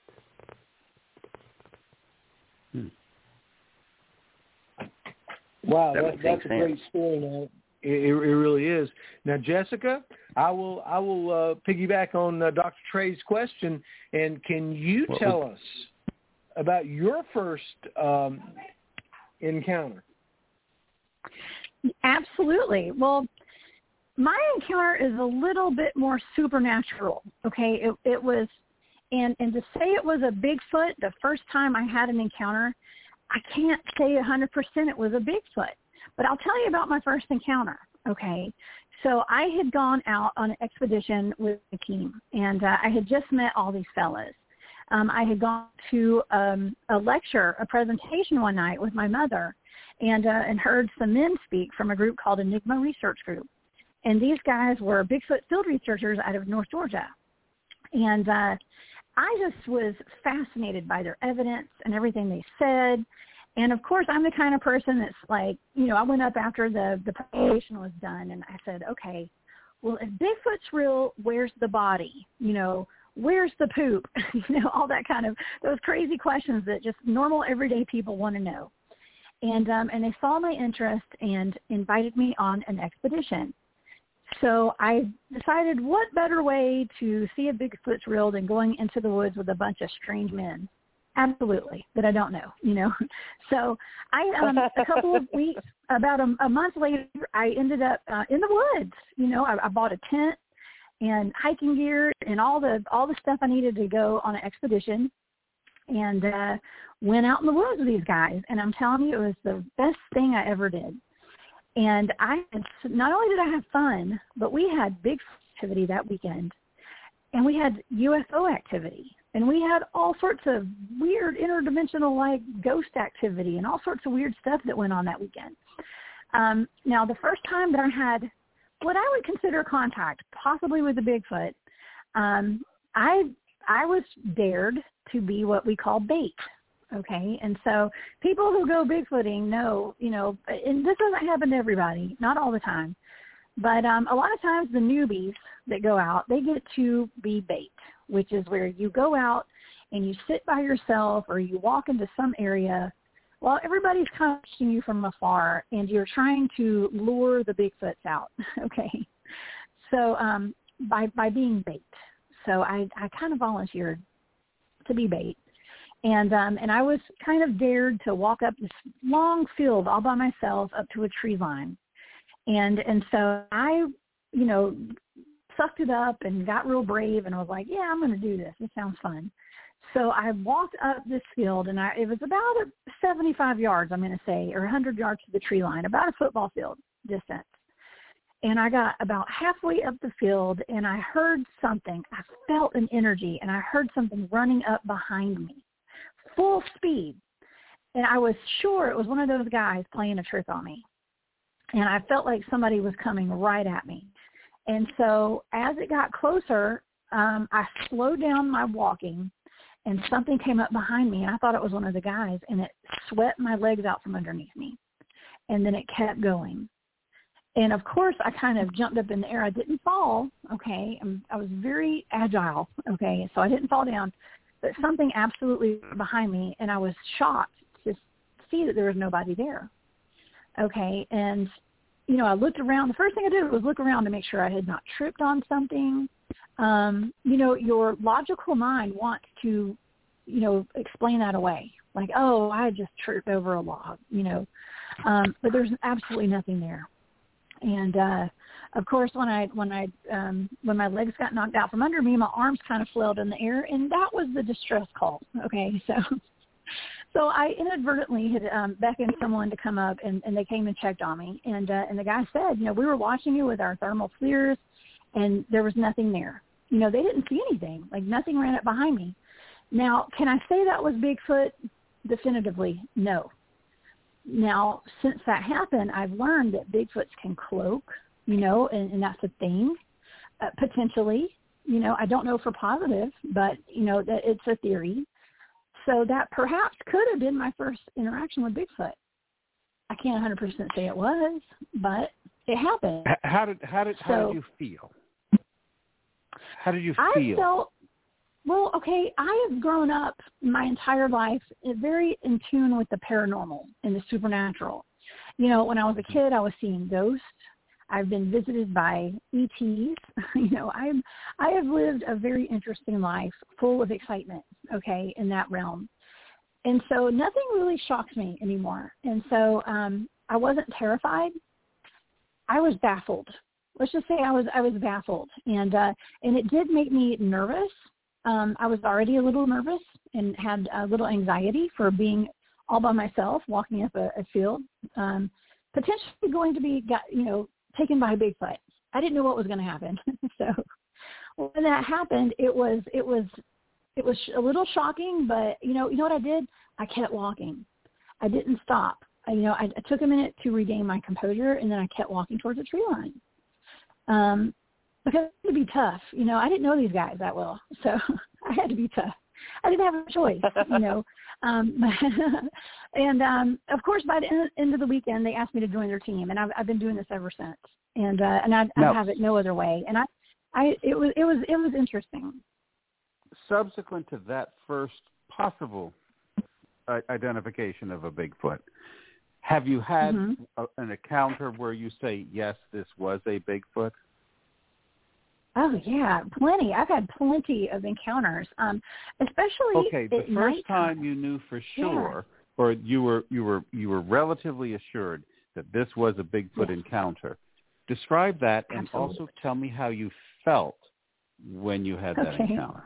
Hmm. Wow, that that, that's a sense. great story. Now it, it, it really is. Now, Jessica, I will I will uh, piggyback on uh, Doctor Trey's question, and can you What tell was... us about your first um, encounter? Absolutely. Well, my encounter is a little bit more supernatural. Okay, it, it was, and and to say it was a Bigfoot the first time I had an encounter, I can't say a hundred percent it was a Bigfoot. But I'll tell you about my first encounter. Okay, so I had gone out on an expedition with a team, and uh, I had just met all these fellas. Um, I had gone to um, a lecture, a presentation one night with my mother, and uh, and heard some men speak from a group called Enigma Research Group. And these guys were Bigfoot field researchers out of North Georgia. And uh, I just was fascinated by their evidence and everything they said. And, of course, I'm the kind of person that's like, you know, I went up after the, the presentation was done, and I said, okay, well, if Bigfoot's real, where's the body? You know, where's the poop? You know, all that kind of, those crazy questions that just normal, everyday people want to know. And um, and they saw my interest and invited me on an expedition. So I decided what better way to see if Bigfoot's real than going into the woods with a bunch of strange men. Absolutely, that I don't know, you know. So I, um, a couple of weeks, about a, a month later, I ended up uh, in the woods. You know, I, I bought a tent and hiking gear and all the all the stuff I needed to go on an expedition, and uh, went out in the woods with these guys. And I'm telling you, it was the best thing I ever did. And I had, not only did I have fun, but we had big activity that weekend, and we had U F O activity, and we had all sorts of weird interdimensional like ghost activity and all sorts of weird stuff that went on that weekend. Um, now, the first time that I had what I would consider contact, possibly with a Bigfoot, um, I I was dared to be what we call bait. Okay, and so people who go Bigfooting know, you know, and this doesn't happen to everybody, not all the time, But um, a lot of times the newbies that go out, they get to be bait, which is where you go out and you sit by yourself or you walk into some area while everybody's kind of watching you from afar and you're trying to lure the Bigfoots out, okay? So um, by by being bait. So I, I kind of volunteered to be bait. And um, and I was kind of dared to walk up this long field all by myself up to a tree line. And and so I, you know, sucked it up and got real brave and I was like, yeah, I'm going to do this. This sounds fun. So I walked up this field and I, it was about seventy-five yards, I'm going to say, or one hundred yards to the tree line, about a football field distance. And I got about halfway up the field and I heard something. I felt an energy and I heard something running up behind me, full speed. And I was sure it was one of those guys playing a trick on me. And I felt like somebody was coming right at me. And so as it got closer, um, I slowed down my walking and something came up behind me. And I thought it was one of the guys and it swept my legs out from underneath me. And then it kept going. And, of course, I kind of jumped up in the air. I didn't fall, okay. I was very agile, okay, so I didn't fall down. But something absolutely behind me, and I was shocked to see that there was nobody there, okay. And, you know, I looked around. The first thing I did was look around to make sure I had not tripped on something. Um, you know, your logical mind wants to, you know, explain that away. Like, oh, I just tripped over a log, you know. Um, but there's absolutely nothing there. And uh, of course, when I when I um, when my legs got knocked out from under me, my arms kind of flailed in the air, and that was the distress call. Okay, so so I inadvertently had um, beckoned someone to come up, and, and they came and checked on me. And uh, and the guy said, you know, we were watching you with our thermal FLIRs, and there was nothing there. You know, they didn't see anything. Like nothing ran up behind me. Now, can I say that was Bigfoot? Definitively, no. Now, since that happened, I've learned that Bigfoots can cloak, you know, and, and that's a thing, uh, potentially. You know, I don't know for positive, but, you know, that it's a theory. So that perhaps could have been my first interaction with Bigfoot. I can't one hundred percent say it was, but it happened. How did how did how so, did you feel? How did you I feel? felt, well, okay, I have grown up my entire life very in tune with the paranormal and the supernatural. You know, when I was a kid, I was seeing ghosts. I've been visited by E Ts. You know, I'm I have lived a very interesting life full of excitement, okay, in that realm. And so nothing really shocks me anymore. And so um, I wasn't terrified. I was baffled. Let's just say I was I was baffled. And uh, and it did make me nervous. Um, I was already a little nervous and had a little anxiety for being all by myself, walking up a, a field, um, potentially going to be, got, you know, taken by a Bigfoot. I didn't know what was going to happen. So when that happened, it was it was it was a little shocking. But you know, you know what I did? I kept walking. I didn't stop. I, you know, I, I took a minute to regain my composure, and then I kept walking towards the tree line. Um, Because it had to be tough. You know, I didn't know these guys that well, so I had to be tough. I didn't have a choice, you know. Um, and, um, of course, by the end, end of the weekend, they asked me to join their team, and I've, I've been doing this ever since. And uh, and I, no. I have it no other way. And I, I, it was it was it was interesting. Subsequent to that first possible uh, identification of a Bigfoot, have you had mm-hmm. a, an encounter where you say, yes, this was a Bigfoot? Oh, yeah, plenty. I've had plenty of encounters, um, especially okay, the at first nighttime. time you knew for sure, yeah. or you were you were you were relatively assured that this was a Bigfoot yes. encounter. Describe that, and Absolutely. also tell me how you felt when you had that okay. encounter.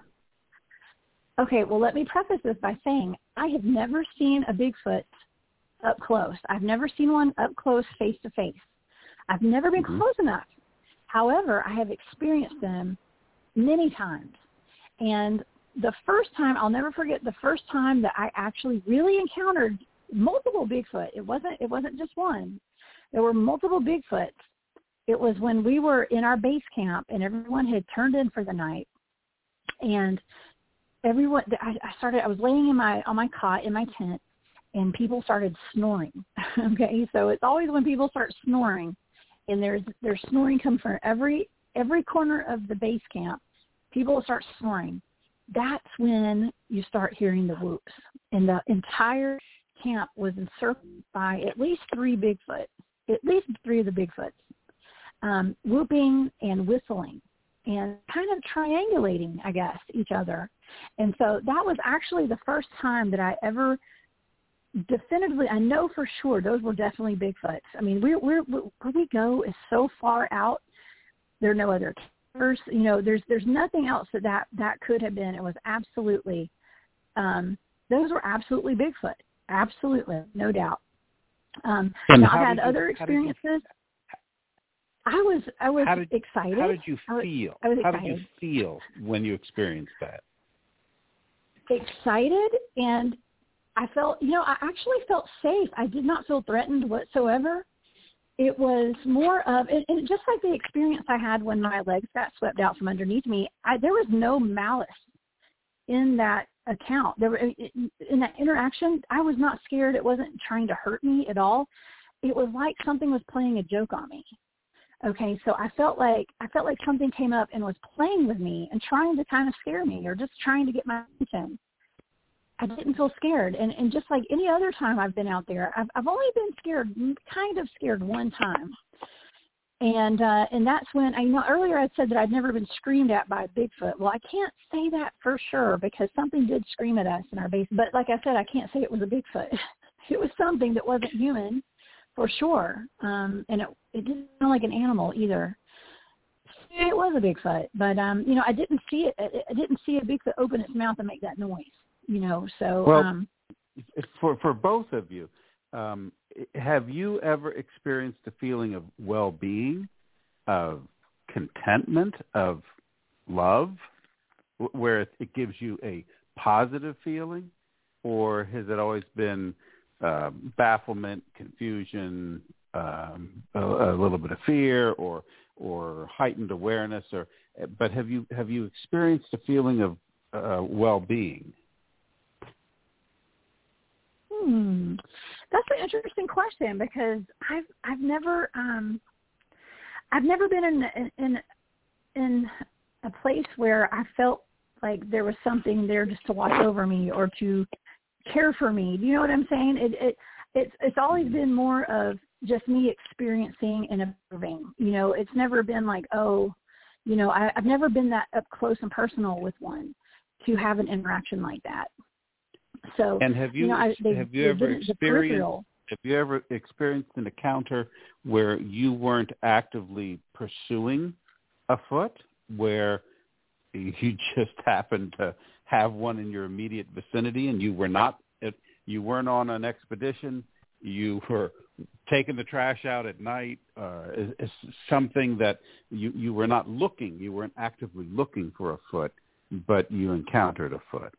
Okay, well, let me preface this by saying I have never seen a Bigfoot up close. I've never seen one up close, face to face. I've never been mm-hmm. close enough. However, I have experienced them many times. And the first time, I'll never forget the first time that I actually really encountered multiple Bigfoot. It wasn't it wasn't just one. There were multiple Bigfoots. It was when we were in our base camp and everyone had turned in for the night. And everyone, I, I started, I was laying in my on my cot in my tent, and people started snoring. Okay, so it's always when people start snoring. and there's there's snoring coming from every every corner of the base camp. People will start snoring. That's when you start hearing the whoops. And the entire camp was encircled by at least three Bigfoot, at least three of the Bigfoots, um, whooping and whistling and kind of triangulating, I guess, each other. And so that was actually the first time that I ever definitively, I know for sure those were definitely Bigfoots. I mean, we're, we're, where we go is so far out. There are no other cameras. You know, there's there's nothing else that, that that could have been. It was absolutely, um, those were absolutely Bigfoot. Absolutely, no doubt. Um, now, I've had you, other experiences. You, I was I was how did, excited. How did you was, feel? I was how excited. did you feel when you experienced that? Excited, and I felt, you know, I actually felt safe. I did not feel threatened whatsoever. It was more of, and, and just like the experience I had when my legs got swept out from underneath me, I, there was no malice in that account. There were, in that interaction, I was not scared. It wasn't trying to hurt me at all. It was like something was playing a joke on me. Okay, so I felt like I felt like something came up and was playing with me and trying to kind of scare me or just trying to get my attention. I didn't feel scared. And, and just like any other time I've been out there, I've, I've only been scared, kind of scared one time. And uh, and that's when, I you know, earlier I said that I'd never been screamed at by a Bigfoot. Well, I can't say that for sure because something did scream at us in our base. But like I said, I can't say it was a Bigfoot. It was something that wasn't human for sure. Um, and it, it didn't sound like an animal either. It was a Bigfoot. But, um, you know, I didn't see it. I didn't see a Bigfoot open its mouth and make that noise. You know, so well, um, for for both of you, um, have you ever experienced a feeling of well-being, of contentment, of love, where it gives you a positive feeling, or has it always been uh, bafflement, confusion, um, a, a little bit of fear, or or heightened awareness? Or but have you have you experienced a feeling of uh, well-being? Hmm. That's an interesting question because I've I've never um I've never been in in in a place where I felt like there was something there just to watch over me or to care for me. Do you know what I'm saying? It it it's it's always been more of just me experiencing and observing. You know, it's never been like, oh, you know, I, I've never been that up close and personal with one to have an interaction like that. So, and have you, you know, I, they, have you ever experienced have you ever experienced an encounter where you weren't actively pursuing a foot, where you just happened to have one in your immediate vicinity, and you were not you weren't on an expedition, you were taking the trash out at night, uh, is, is something that you you were not looking, you weren't actively looking for a foot, but you encountered a foot?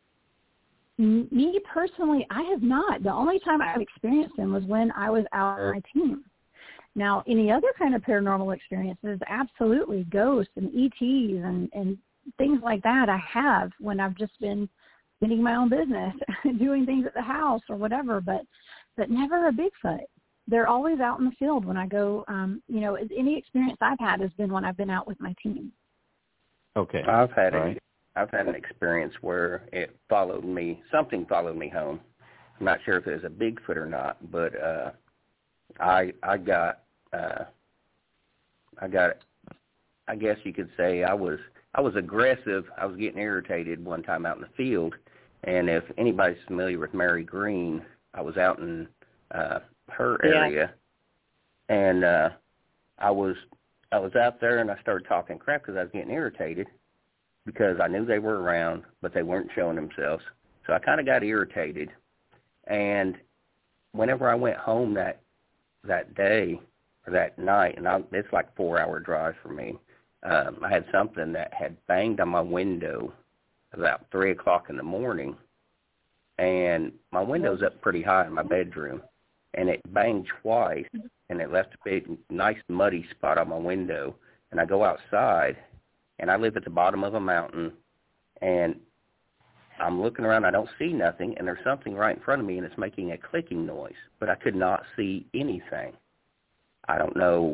Me personally, I have not. The only time I've experienced them was when I was out on my team. Now, any other kind of paranormal experiences, absolutely, ghosts and E Ts and, and things like that I have when I've just been minding my own business, doing things at the house or whatever, but but never a Bigfoot. They're always out in the field when I go, um, you know, any experience I've had has been when I've been out with my team. Okay. I've had right. it. I've had an experience where it followed me, something followed me home. I'm not sure if it was a Bigfoot or not, but uh, I I got, uh, I got, I guess you could say I was I was aggressive. I was getting irritated one time out in the field, and if anybody's familiar with Mary Green, I was out in uh, her area, yeah. and uh, I was I was out there, and I started talking crap because I was getting irritated, because I knew they were around, but they weren't showing themselves. So I kind of got irritated. And whenever I went home that that day or that night, and I, it's like a four-hour drive for me, um, I had something that had banged on my window about three o'clock in the morning. And my window's up pretty high in my bedroom. And it banged twice, and it left a big, nice muddy spot on my window. And I go outside, and I live at the bottom of a mountain, and I'm looking around. I don't see nothing, and there's something right in front of me, and it's making a clicking noise, but I could not see anything. I don't know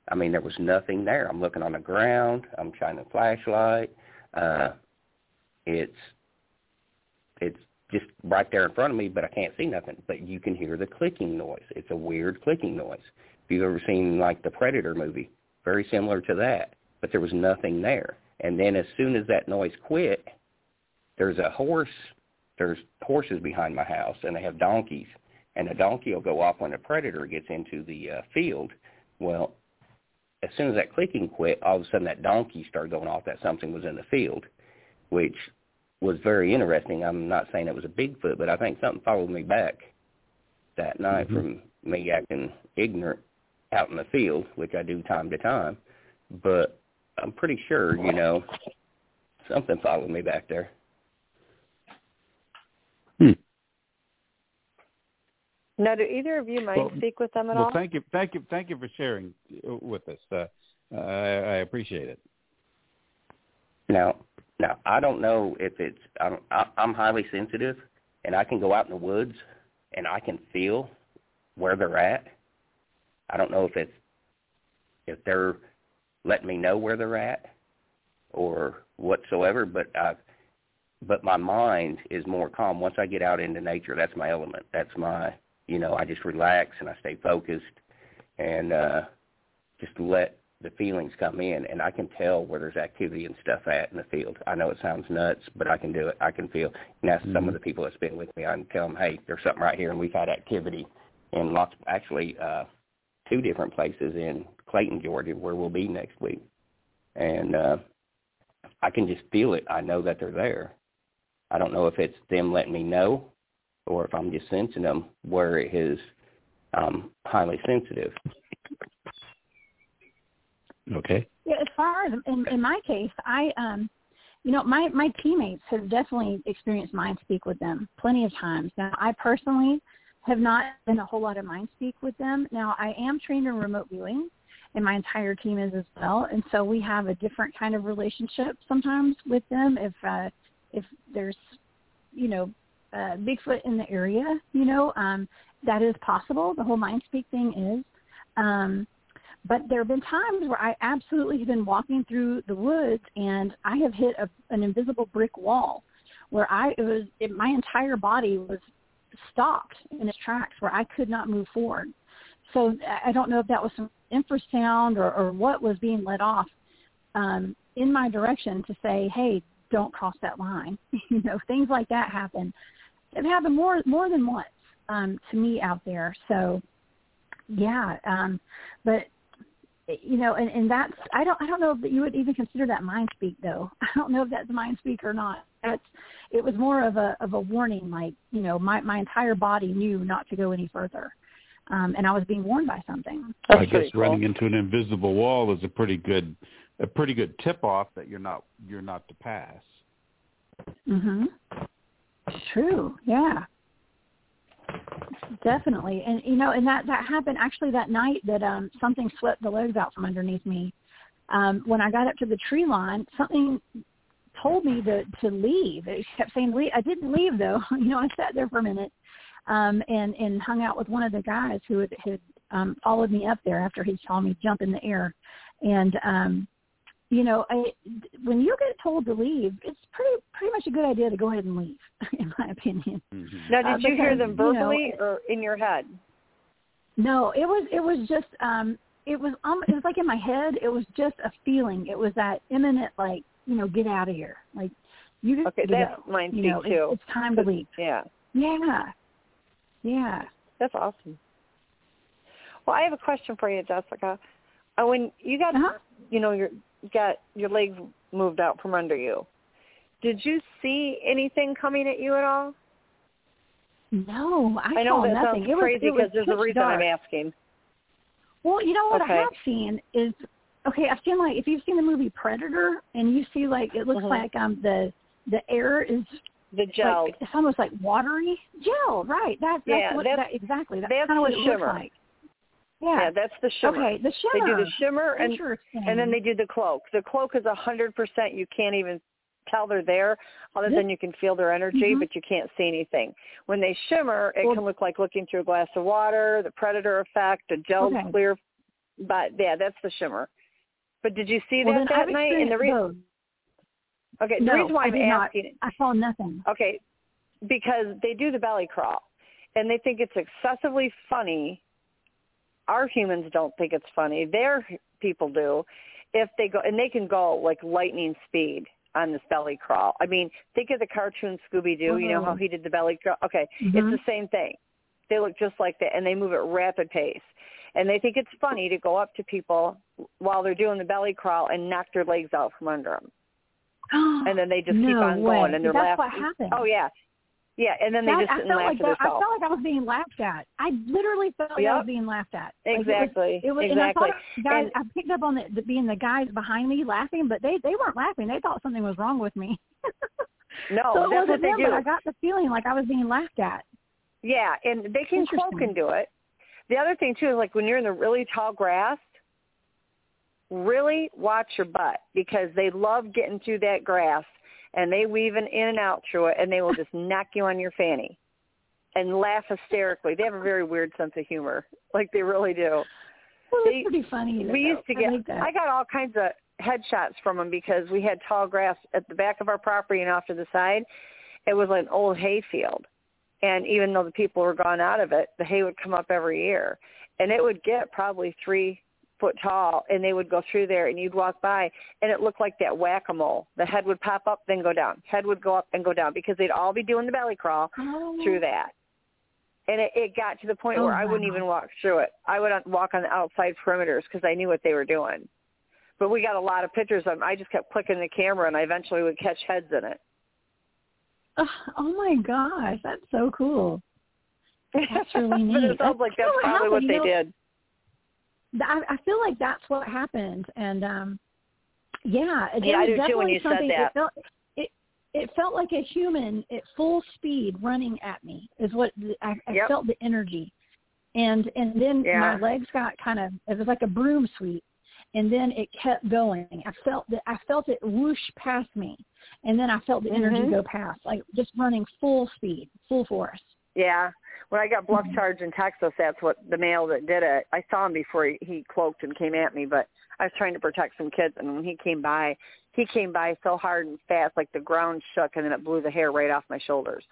I mean, there was nothing there. I'm looking on the ground. I'm shining a flashlight. Uh, it's it's just right there in front of me, but I can't see nothing. But you can hear the clicking noise. It's a weird clicking noise. If you've ever seen, like, the Predator movie, very similar to that. But there was nothing there. And then as soon as that noise quit, there's a horse. There's horses behind my house, and they have donkeys. And a donkey will go off when a predator gets into the uh, field. Well, as soon as that clicking quit, all of a sudden that donkey started going off that something was in the field, which was very interesting. I'm not saying it was a Bigfoot, but I think something followed me back that night mm-hmm. from me acting ignorant out in the field, which I do time to time. But I'm pretty sure, you know, something followed me back there. Hmm. Now, do either of you mind well, speak with them at well, all? Well, thank you, thank you, thank you for sharing with us. Uh, I, I appreciate it. Now, now I don't know if it's. I'm, I'm highly sensitive, and I can go out in the woods, and I can feel where they're at. I don't know if it's if they're letting me know where they're at or whatsoever, but I. But my mind is more calm once I get out into nature. That's my element. That's my. You know, I just relax and I stay focused and uh, just let the feelings come in, and I can tell where there's activity and stuff at in the field. I know it sounds nuts, but I can do it. I can feel. And that's mm-hmm. some of the people that's been with me. I can tell them, hey, there's something right here, and we've had activity in lots, actually uh, two different places in Clayton, Georgia, where we'll be next week. And uh, I can just feel it. I know that they're there. I don't know if it's them letting me know or if I'm just sensing them where it is um, highly sensitive. Okay. Yeah, as far as in, in my case, I, um, you know, my, my teammates have definitely experienced mind speak with them plenty of times. Now, I personally have not done a whole lot of mind speak with them. Now, I am trained in remote viewing, and my entire team is as well. And so we have a different kind of relationship sometimes with them. If uh, if there's, you know, Uh, Bigfoot in the area, you know, um, that is possible. The whole mind speak thing is. Um, but there have been times where I absolutely have been walking through the woods and I have hit a, an invisible brick wall where I, it was, it, my entire body was stopped in its tracks where I could not move forward. So I don't know if that was some infrasound or, or what was being let off um, in my direction to say, hey, don't cross that line. You know, things like that happen. It happened more more than once um, to me out there. So, yeah. Um, but you know, and, and that's I don't I don't know if you would even consider that mind speak though. I don't know if that's mind speak or not. That's it was more of a of a warning, like you know, my my entire body knew not to go any further, um, and I was being warned by something. That's I guess cool. Running into an invisible wall is a pretty good a pretty good tip off that you're not you're not to pass. Mhm. True. Yeah. Definitely. And you know, and that, that happened actually that night that um something swept the legs out from underneath me. Um, when I got up to the tree line, something told me to, to leave. It kept saying leave. I didn't leave though. You know, I sat there for a minute um and, and hung out with one of the guys who had, had um followed me up there after he saw me jump in the air. And um You know, I, when you get told to leave, it's pretty pretty much a good idea to go ahead and leave, in my opinion. Mm-hmm. Now, did uh, you because, hear them verbally you know, or in your head? No, it was it was just um, it was um, it was like in my head. It was just a feeling. It was that imminent, like you know, get out of here. Like you just okay, that's go. mine you know, too. It's, it's time to leave. Yeah, yeah, yeah. That's awesome. Well, I have a question for you, Jessica. Uh, when you got, uh-huh. you know, your got your legs moved out from under you, did you see anything coming at you at all? No, I, I know saw that nothing. sounds it crazy was, because there's a reason dark. I'm asking. Well, you know what okay. I have seen is okay. I've seen like if you've seen the movie Predator, and you see like it looks mm-hmm. like um the the air is the gel. Like, it's almost like watery gel, right? That, that's yeah, what that's, that exactly. That's, that's kind of what the it shimmer. looks like. Yeah. yeah, that's the shimmer. Okay, the shimmer. They do the shimmer, and and then they do the cloak. The cloak is a hundred percent. You can't even tell they're there, other this, than you can feel their energy, mm-hmm. but you can't see anything. When they shimmer, it well, can look like looking through a glass of water. The Predator effect, a gel okay. clear but yeah, that's the shimmer. But did you see well, that that I've night? And the reason, okay, the no, reason why I I'm did asking, not. I saw nothing. Okay, because they do the belly crawl, and they think it's excessively funny. Our humans don't think it's funny. Their people do. If they go, and they can go like lightning speed on this belly crawl. I mean, think of the cartoon Scooby-Doo. Oh. You know how he did the belly crawl? Okay, mm-hmm. It's the same thing. They look just like that, and they move at rapid pace. And they think it's funny to go up to people while they're doing the belly crawl and knock their legs out from under them. And then they just no keep on way. going, and they're That's laughing. what happened. Oh, yeah. Yeah, and then they that, just sit and laugh like to that, I themselves. felt like I was being laughed at. I literally felt like yep. I was being laughed at. Like exactly. It was, it was, exactly. And I, thought guys, and, I picked up on the, the, being the guys behind me laughing, but they, they weren't laughing. They thought something was wrong with me. no, so it that's wasn't what they them, do. But I got the feeling like I was being laughed at. Yeah, and they can cloak and do it. The other thing, too, is like when you're in the really tall grass, really watch your butt because they love getting through that grass, and they weave in and out through it, and they will just knock you on your fanny and laugh hysterically. They have a very weird sense of humor, like they really do. Well, they, it's pretty funny. We used to get, I, like that. I got all kinds of headshots from them because we had tall grass at the back of our property and off to the side. It was like an old hay field. And even though the people were gone out of it, the hay would come up every year. And it would get probably three foot tall, and they would go through there, and you'd walk by, and it looked like that whack-a-mole. The head would pop up, then go down. Head would go up and go down because they'd all be doing the belly crawl oh. through that. And it, it got to the point oh, where I wow. wouldn't even walk through it. I would walk on the outside perimeters because I knew what they were doing. But we got a lot of pictures of them. I just kept clicking the camera, and I eventually would catch heads in it. Oh, oh my gosh, that's so cool. That's really neat. But it sounds like that's probably what they you know, did. I, I feel like that's what happened, and um, yeah, it yeah, was I do definitely too when you something. said that. It felt, it, it felt like a human at full speed running at me. Is what I, I yep. felt the energy, and and then yeah. my legs got kind of. It was like a broom sweep, and then it kept going. I felt that I felt it whoosh past me, and then I felt the mm-hmm. energy go past, like just running full speed, full force. Yeah. When I got bluff mm-hmm. charged in Texas, that's what the male that did it. I saw him before he, he cloaked and came at me, but I was trying to protect some kids, and when he came by, he came by so hard and fast, like the ground shook, and then it blew the hair right off my shoulders.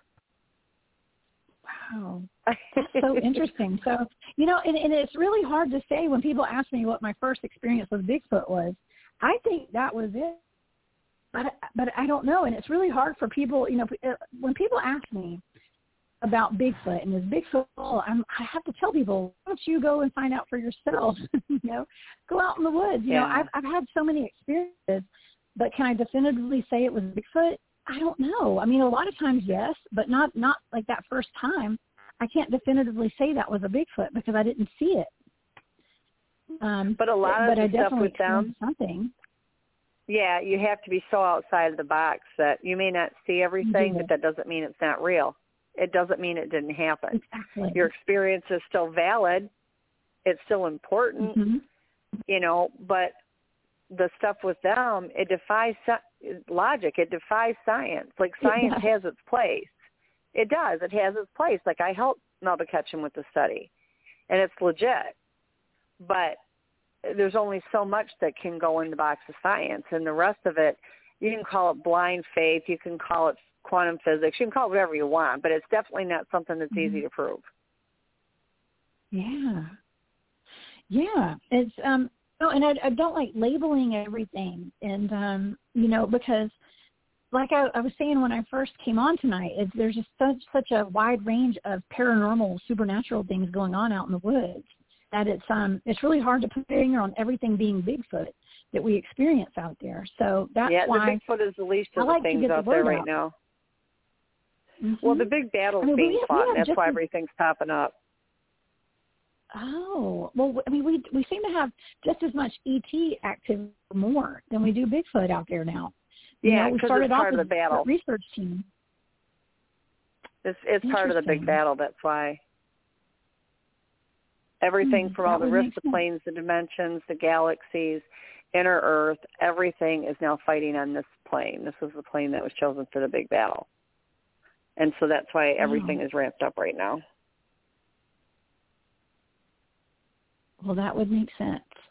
Wow. That's so interesting. So, you know, and, and it's really hard to say when people ask me what my first experience with Bigfoot was. I think that was it. But, but I don't know, and it's really hard for people, you know, when people ask me about Bigfoot and is Bigfoot real, I'm, I have to tell people, why don't you go and find out for yourself? you know, go out in the woods. You yeah. know, I've I've had so many experiences, but can I definitively say it was Bigfoot? I don't know. I mean, a lot of times, yes, but not not like that first time. I can't definitively say that was a Bigfoot because I didn't see it. Um, but a lot but of I the stuff definitely with them, something. Yeah, you have to be so outside of the box that you may not see everything, but that doesn't mean it's not real. It doesn't mean it didn't happen. Exactly. Your experience is still valid. It's still important, mm-hmm. you know, but the stuff with them, it defies logic. It defies science. Like science it has its place. It does. It has its place. Like I helped Melba Ketchum with the study, and it's legit. But there's only so much that can go in the box of science, and the rest of it, you can call it blind faith. You can call it quantum physics. You can call it whatever you want, but it's definitely not something that's mm-hmm. easy to prove. Yeah. Yeah. It's, um, oh, and I, I don't like labeling everything. And, um, you know, because like I, I was saying when I first came on tonight, it's, there's just such, such a wide range of paranormal, supernatural things going on out in the woods that it's, um, it's really hard to put a finger on everything being Bigfoot that we experience out there. So that's yeah, why. Yeah, the Bigfoot is the least of like the things out the there right out. now. Mm-hmm. Well, the big battle's I mean, being we, fought, we and that's why everything's popping up. Oh, well, I mean, we we seem to have just as much E T activity or more than we do Bigfoot out there now. You yeah, because it's part of the battle. Research team. It's it's part of the big battle. That's why. Everything mm, from all the rifts, the sense. planes, the dimensions, the galaxies, inner Earth, everything is now fighting on this plane. This was the plane that was chosen for the big battle. And so that's why everything wow. is ramped up right now. Well, that would make sense.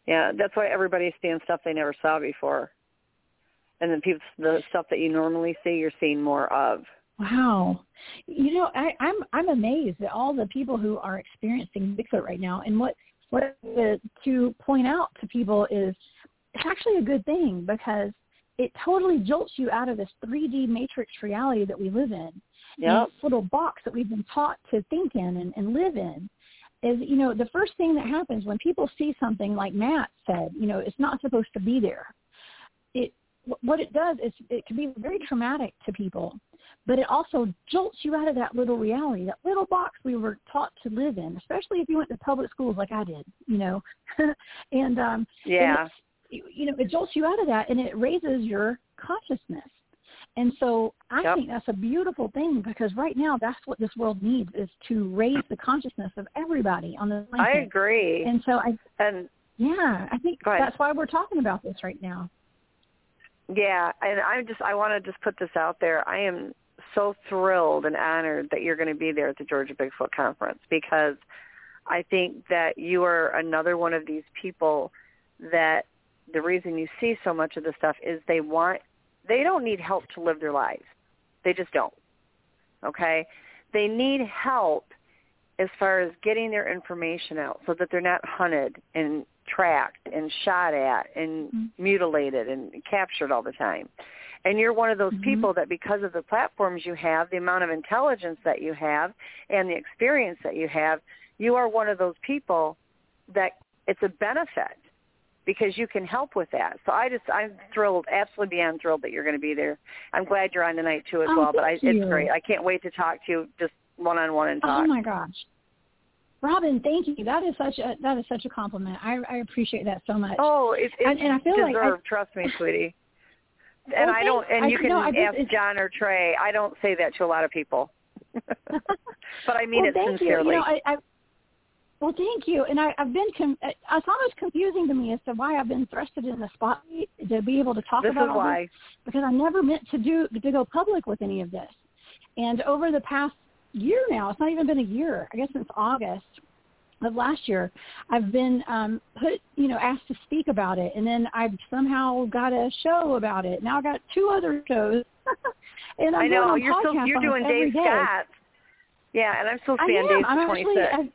Yeah, that's why everybody's seeing stuff they never saw before. And then people, the stuff that you normally see, you're seeing more of. Wow. You know, I, I'm I'm amazed at all the people who are experiencing Bigfoot right now. And what, what uh, to point out to people is it's actually a good thing because it totally jolts you out of this three D matrix reality that we live in. Yep. This little box that we've been taught to think in and, and live in. Is, you know, the first thing that happens when people see something like Matt said, you know, it's not supposed to be there. It What it does is it can be very traumatic to people, but it also jolts you out of that little reality, that little box we were taught to live in, especially if you went to public schools like I did, you know. and um, yeah, and you know, it jolts you out of that, and it raises your consciousness. And so I yep. think that's a beautiful thing because right now that's what this world needs is to raise the consciousness of everybody on the planet. I agree. And so I, and yeah, I think that's why we're talking about this right now. Yeah, and I just I want to just put this out there. I am so thrilled and honored that you're going to be there at the Georgia Bigfoot Conference because I think that you are another one of these people that the reason you see so much of this stuff is they want They don't need help to live their lives. They just don't, okay? They need help as far as getting their information out so that they're not hunted and tracked and shot at and mm-hmm. mutilated and captured all the time. And you're one of those mm-hmm. people that because of the platforms you have, the amount of intelligence that you have, and the experience that you have, you are one of those people that it's a benefit because you can help with that. So I just, I'm thrilled, absolutely beyond thrilled that you're going to be there. I'm glad you're on tonight too as oh, well, but I, you. it's great. I can't wait to talk to you just one-on-one and talk. Oh my gosh. Robin, thank you. That is such a, that is such a compliment. I, I appreciate that so much. Oh, it's it and, and I feel deserved, like I, trust me, sweetie. And well, I don't, and I, you can no, ask just, John or Trey. I don't say that to a lot of people. But I mean well, it thank sincerely. You. You know, I, I, well, thank you. And I, I've been, com- it's almost confusing to me as to why I've been thrusted in the spotlight to be able to talk this about is all why. this, because I never meant to do to go public with any of this. And over the past year now, it's not even been a year, I guess since August of last year, I've been um, put, you know, asked to speak about it. And then I've somehow got a show about it. Now I've got two other shows. and I'm I know, doing you're, so, you're doing Dave Scott. Yeah, and I'm supposed to be I on am. Dave's I'm twenty-sixth. Actually,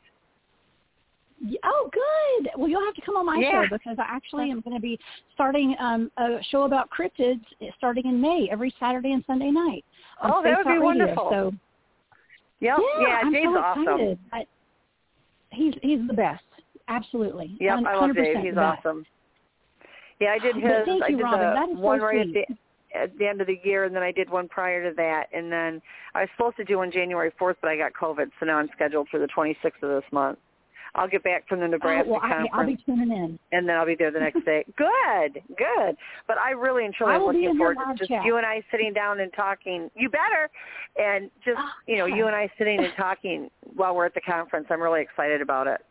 oh, good. Well, you'll have to come on my yeah. show because I actually am going to be starting um, a show about cryptids starting in May every Saturday and Sunday night. Oh, that would be Radio. wonderful. So, yep. yeah, yeah, I'm Dave's so awesome. excited. I, he's he's the best. Absolutely. Yep, I love Dave. He's awesome. Yeah, I did his. But thank I you, did Robin. the That is one so right sweet. at the, at the end of the year, and then I did one prior to that. And then I was supposed to do one January fourth, but I got COVID, so now I'm scheduled for the twenty-sixth of this month. I'll get back from the Nebraska oh, well, conference. I, I'll be tuning in. And then I'll be there the next day. Good, good. But I really and truly am looking forward to just chat. you and I sitting down and talking. You better. And just, oh, you know, yeah. you and I sitting and talking while we're at the conference. I'm really excited about it.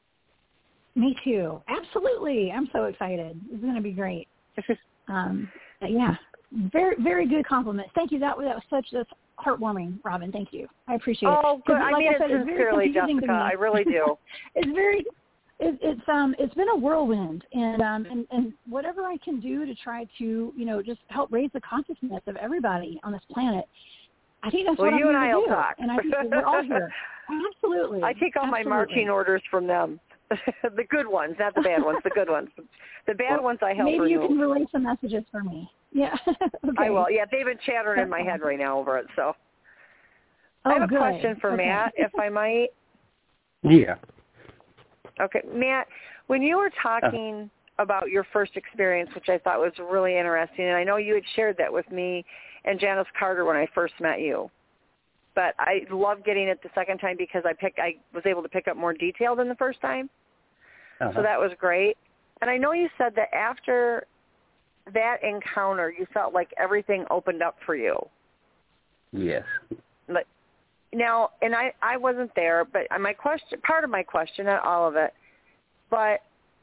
Me too. Absolutely. I'm so excited. It's going to be great. um, yeah. Very, very good compliments. Thank you. That was, that was such that's heartwarming, Robin. Thank you. I appreciate it. Oh, good. I like mean I said, it sincerely, Jessica. I really do. it's very, it, it's um, it's been a whirlwind, and um, and and whatever I can do to try to, you know, just help raise the consciousness of everybody on this planet. I think that's well, what you I'm and here I to will do. talk. And I think that we're all here. Absolutely. I take all Absolutely. my marching orders from them. The good ones, not the bad ones, the good ones. The bad well, ones I help maybe remove. you can relay some messages for me. Yeah. okay. I will. Yeah, they've been chattering in my head right now over it. So oh, I have a good. question for okay. Matt, if I might. Yeah. Okay, Matt, when you were talking uh. about your first experience, which I thought was really interesting, and I know you had shared that with me and Janice Carter when I first met you. But I love getting it the second time because I pick I was able to pick up more detail than the first time. Uh-huh. So that was great. And I know you said that after that encounter, you felt like everything opened up for you. Yes. But now, and I, I wasn't there, but my question, part of my question, not all of it, but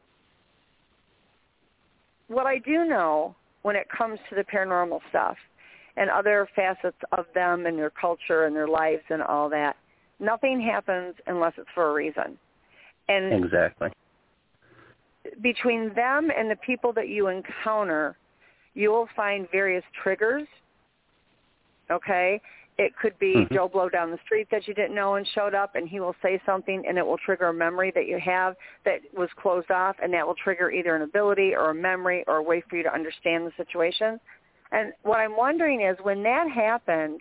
what I do know when it comes to the paranormal stuff and other facets of them and their culture and their lives and all that, nothing happens unless it's for a reason. And exactly. between them and the people that you encounter, you will find various triggers, okay? It could be mm-hmm. Joe Blow down the street that you didn't know and showed up, and he will say something, and it will trigger a memory that you have that was closed off, and that will trigger either an ability or a memory or a way for you to understand the situation. And what I'm wondering is, when that happened,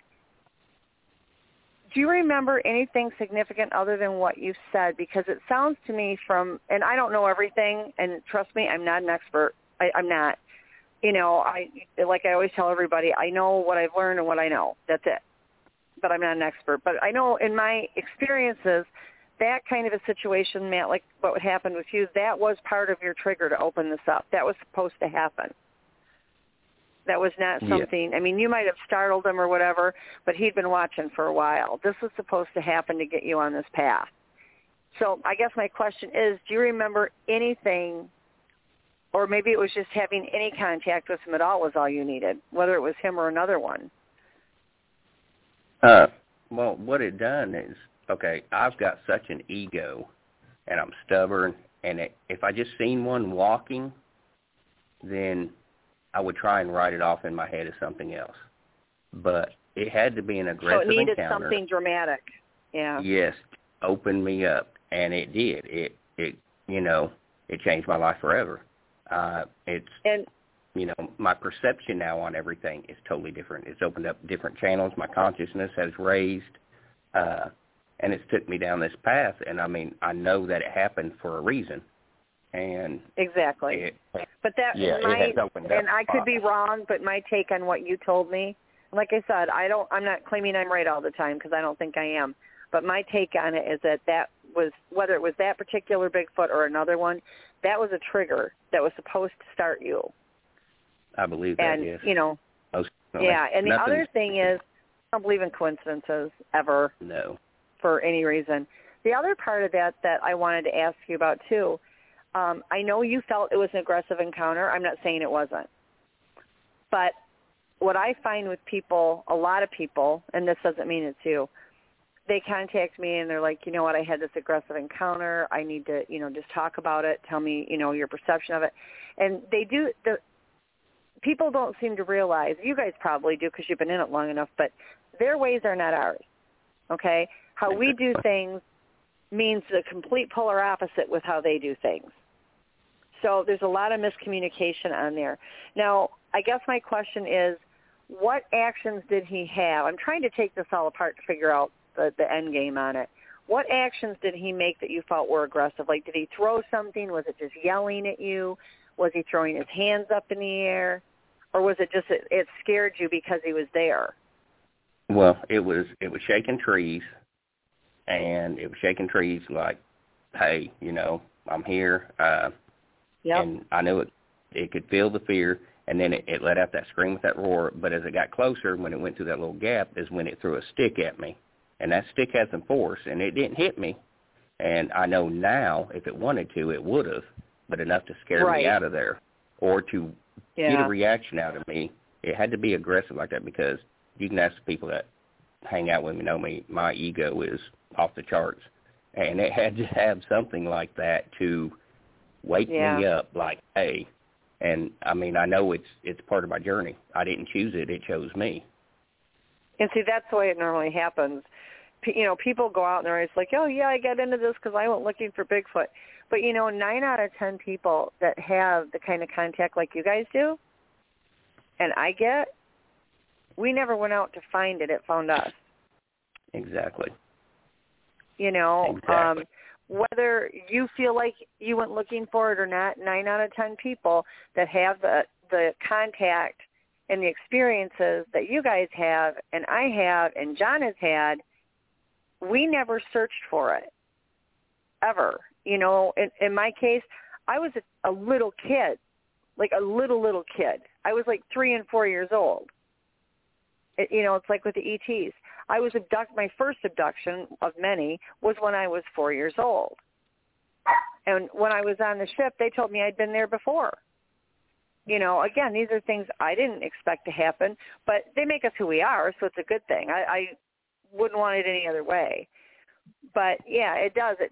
do you remember anything significant other than what you said? Because it sounds to me from, and I don't know everything, and trust me, I'm not an expert. I, I'm not. You know, I like I always tell everybody, I know what I've learned and what I know. That's it. But I'm not an expert. But I know in my experiences, that kind of a situation, Matt, like what happened with you, that was part of your trigger to open this up. That was supposed to happen. That was not something, yeah. I mean, you might have startled him or whatever, but he'd been watching for a while. This was supposed to happen to get you on this path. So I guess my question is, do you remember anything, or maybe it was just having any contact with him at all was all you needed, whether it was him or another one? Uh, well, what it done is, okay, I've got such an ego, and I'm stubborn, and it, if I just seen one walking, then I would try and write it off in my head as something else. But it had to be an aggressive encounter. So it needed encounter. Something dramatic. Yeah. Yes, opened me up, and it did. It, it, you know, it changed my life forever. Uh, it's, and, you know, my perception now on everything is totally different. It's opened up different channels. My consciousness has raised, uh, and it's took me down this path. And, I mean, I know that it happened for a reason. And exactly. It, but that yeah, might, it has opened up and I could be wrong, but my take on what you told me, like I said, I don't, I'm not claiming I'm right all the time because I don't think I am. But my take on it is that that was, whether it was that particular Bigfoot or another one, that was a trigger that was supposed to start you. I believe that, and, yes. you know, Most, yeah, and the nothing, other thing is, I don't believe in coincidences ever. No. For any reason. The other part of that that I wanted to ask you about, too, um, I know you felt it was an aggressive encounter. I'm not saying it wasn't. But what I find with people, a lot of people, and this doesn't mean it's you, they contact me and they're like, you know what, I had this aggressive encounter. I need to, you know, just talk about it. Tell me, you know, your perception of it. And they do, the people don't seem to realize, you guys probably do because you've been in it long enough, but their ways are not ours, okay? How we do things means the complete polar opposite with how they do things. So there's a lot of miscommunication on there. Now, I guess my question is, what actions did he have? I'm trying to take this all apart to figure out the, the end game on it. What actions did he make that you felt were aggressive? Like, did he throw something? Was it just yelling at you? Was he throwing his hands up in the air? Or was it just it, it scared you because he was there? Well, it was it was shaking trees, and it was shaking trees like, hey, you know, I'm here. Uh, yep. And I knew it, it could feel the fear, and then it, it let out that scream with that roar. But as it got closer, when it went through that little gap, is when it threw a stick at me. And that stick had some force, and it didn't hit me. And I know now, if it wanted to, it would have, but enough to scare right. me out of there or to yeah. get a reaction out of me. It had to be aggressive like that, because you can ask the people that hang out with me, know me, my ego is off the charts. And it had to have something like that to wake yeah. me up like, hey. And, I mean, I know it's it's part of my journey. I didn't choose it. It chose me. And see, that's the way it normally happens. P- you know, people go out and they're always like, oh, yeah, I got into this because I went looking for Bigfoot. But, you know, nine out of ten people that have the kind of contact like you guys do, and I get, we never went out to find it. It found us. Exactly. You know, exactly. um, whether you feel like you went looking for it or not, nine out of ten people that have the, the contact and the experiences that you guys have and I have and John has had, we never searched for it, ever. You know, in, in my case, I was a, a little kid, like a little, little kid. I was like three and four years old. It, you know, it's like with the E Ts. I was abducted, my first abduction of many was when I was four years old. And when I was on the ship, they told me I'd been there before. You know, again, these are things I didn't expect to happen, but they make us who we are, so it's a good thing. I, I wouldn't want it any other way. But, yeah, it does. It, it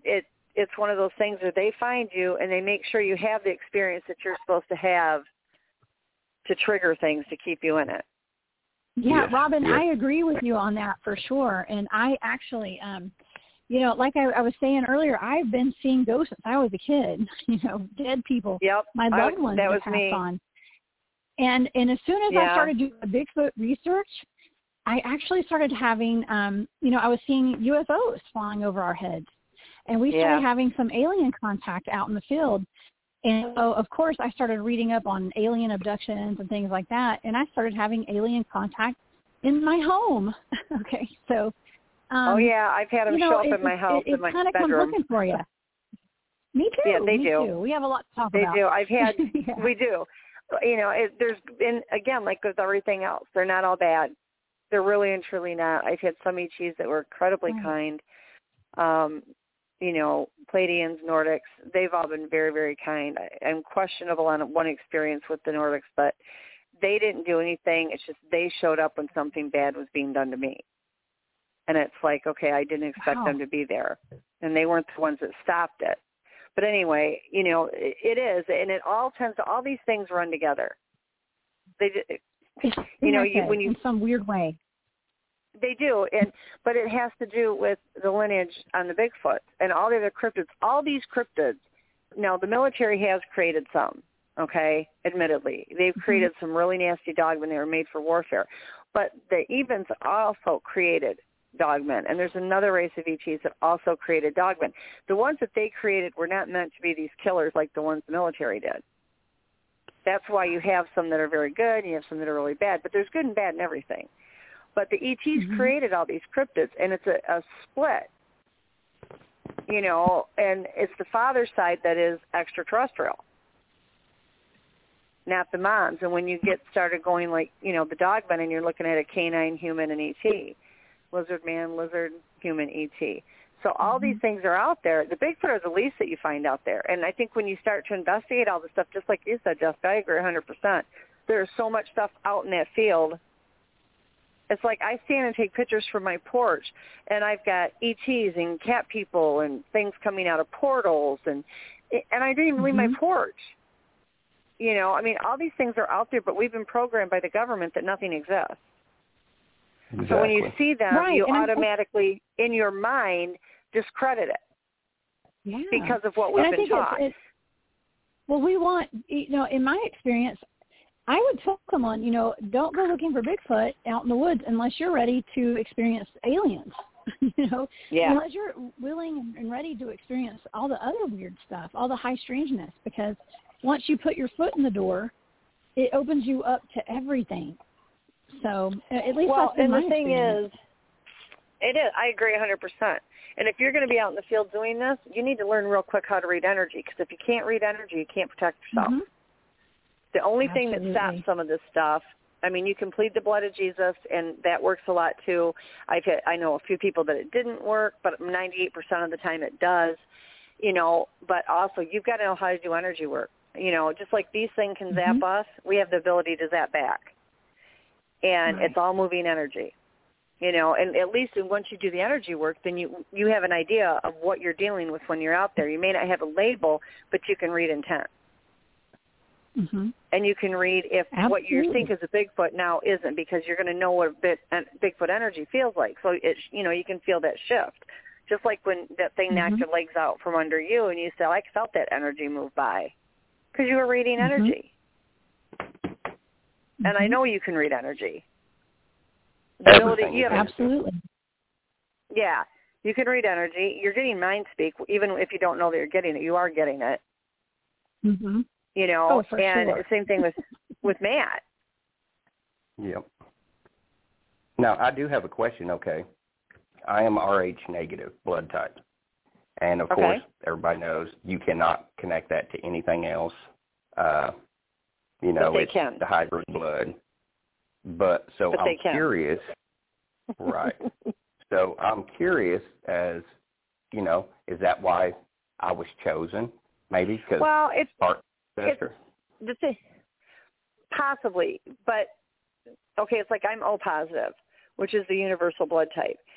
it's one of those things where they find you and they make sure you have the experience that you're supposed to have to trigger things to keep you in it. Yeah, Yes, Robin, yes. I agree with you on that for sure. And I actually, um, you know, like I, I was saying earlier, I've been seeing ghosts since I was a kid, you know, dead people, Yep. my I loved was- ones that that was passed me. on. And and as soon as Yeah. I started doing the Bigfoot research, I actually started having, um, you know, I was seeing U F Os flying over our heads. And we started Yeah. having some alien contact out in the field. And so, of course, I started reading up on alien abductions and things like that. And I started having alien contact in my home. Okay, so. Um, oh, yeah, I've had them you know, show up it, in my it, house, it, in my it kind of comes bedroom. looking for you. Me too. Yeah, they me do. Too. We have a lot to talk They about. do. I've had, yeah. we do. You know, it, there's been, again, like with everything else, they're not all bad. They're really and truly not. I've had some E Ts that were incredibly Right. kind. Um, you know, Pleiadians, Nordics, they've all been very, very kind. I, I'm questionable on one experience with the Nordics, but they didn't do anything. It's just they showed up when something bad was being done to me. And it's like, okay, I didn't expect Wow. them to be there. And they weren't the ones that stopped it. But anyway, you know, it, it is. And it all tends to, all these things run together. They, It's you know, like you, that when you, in some weird way. they do, and but it has to do with the lineage on the Bigfoot and all the other cryptids. All these cryptids, now the military has created some, okay, admittedly. They've created some really nasty dogmen that were made for warfare. But the Evans also created dogmen, and there's another race of E Ts that also created dogmen. The ones that they created were not meant to be these killers like the ones the military did. That's why you have some that are very good and you have some that are really bad, but there's good and bad in everything. But the E Ts Mm-hmm. created all these cryptids, and it's a, a split, you know, and it's the father side that is extraterrestrial, not the moms. And when you get started going like, you know, the dogmen, and you're looking at a canine, human, and E T, lizard man, lizard, human, E T. So all Mm-hmm. these things are out there. The Bigfoot are the least that you find out there. And I think when you start to investigate all this stuff, just like you said, Jessica, I agree one hundred percent. There's so much stuff out in that field. It's like I stand and take pictures from my porch, and I've got E Ts and cat people and things coming out of portals, and and I didn't even leave my Mhm. porch. You know, I mean, all these things are out there, but we've been programmed by the government that nothing exists. Exactly. So when you see them, Right, you and I'm- automatically, in your mind, discredit it Yeah. because of what we've and I been think taught. It's, it's, well, we want, you know, in my experience, I would tell someone, you know, don't go looking for Bigfoot out in the woods unless you're ready to experience aliens. you know, Yeah. unless you're willing and ready to experience all the other weird stuff, all the high strangeness, because once you put your foot in the door, it opens you up to everything. So at least Well, that's been and my the thing experience. is, it is. I agree one hundred percent. And if you're going to be out in the field doing this, you need to learn real quick how to read energy, because if you can't read energy, you can't protect yourself. Mhm. The only thing that Absolutely. stops some of this stuff, I mean, you can plead the blood of Jesus, and that works a lot too. I've had, I know a few people that it didn't work, but ninety-eight percent of the time it does. You know, but also you've got to know how to do energy work. You know, just like these things can zap Mhm. us, we have the ability to zap back. And Right. it's all moving energy. You know, and at least once you do the energy work, then you you have an idea of what you're dealing with when you're out there. You may not have a label, but you can read intent. Mhm. And you can read if what you Absolutely. think is a Bigfoot now isn't, because you're going to know what a bit uh, Bigfoot energy feels like. So it, you know, you can feel that shift. Just like when that thing knocked Mhm. your legs out from under you, and you said, "I felt that energy move by," because you were reading Mhm. energy. And I Mhm. know you can read energy. The ability, Everything you is have, energy. Absolutely. yeah, you can read energy. You're getting mind speak, even if you don't know that you're getting it. You are getting it. Mhm. You know, Oh, for and sure. same thing with with Matt. Yep. Now, I do have a question, okay? I am R H negative blood type. And, of Okay. course, everybody knows you cannot connect that to anything else. Uh, you know, But they it's can. the hybrid blood. But, so But they I'm can. curious. Right. So I'm curious as, you know, is that why I was chosen? Maybe because Well, it's part it's sister. the thing, possibly, but okay, it's like I'm O positive, which is the universal blood type.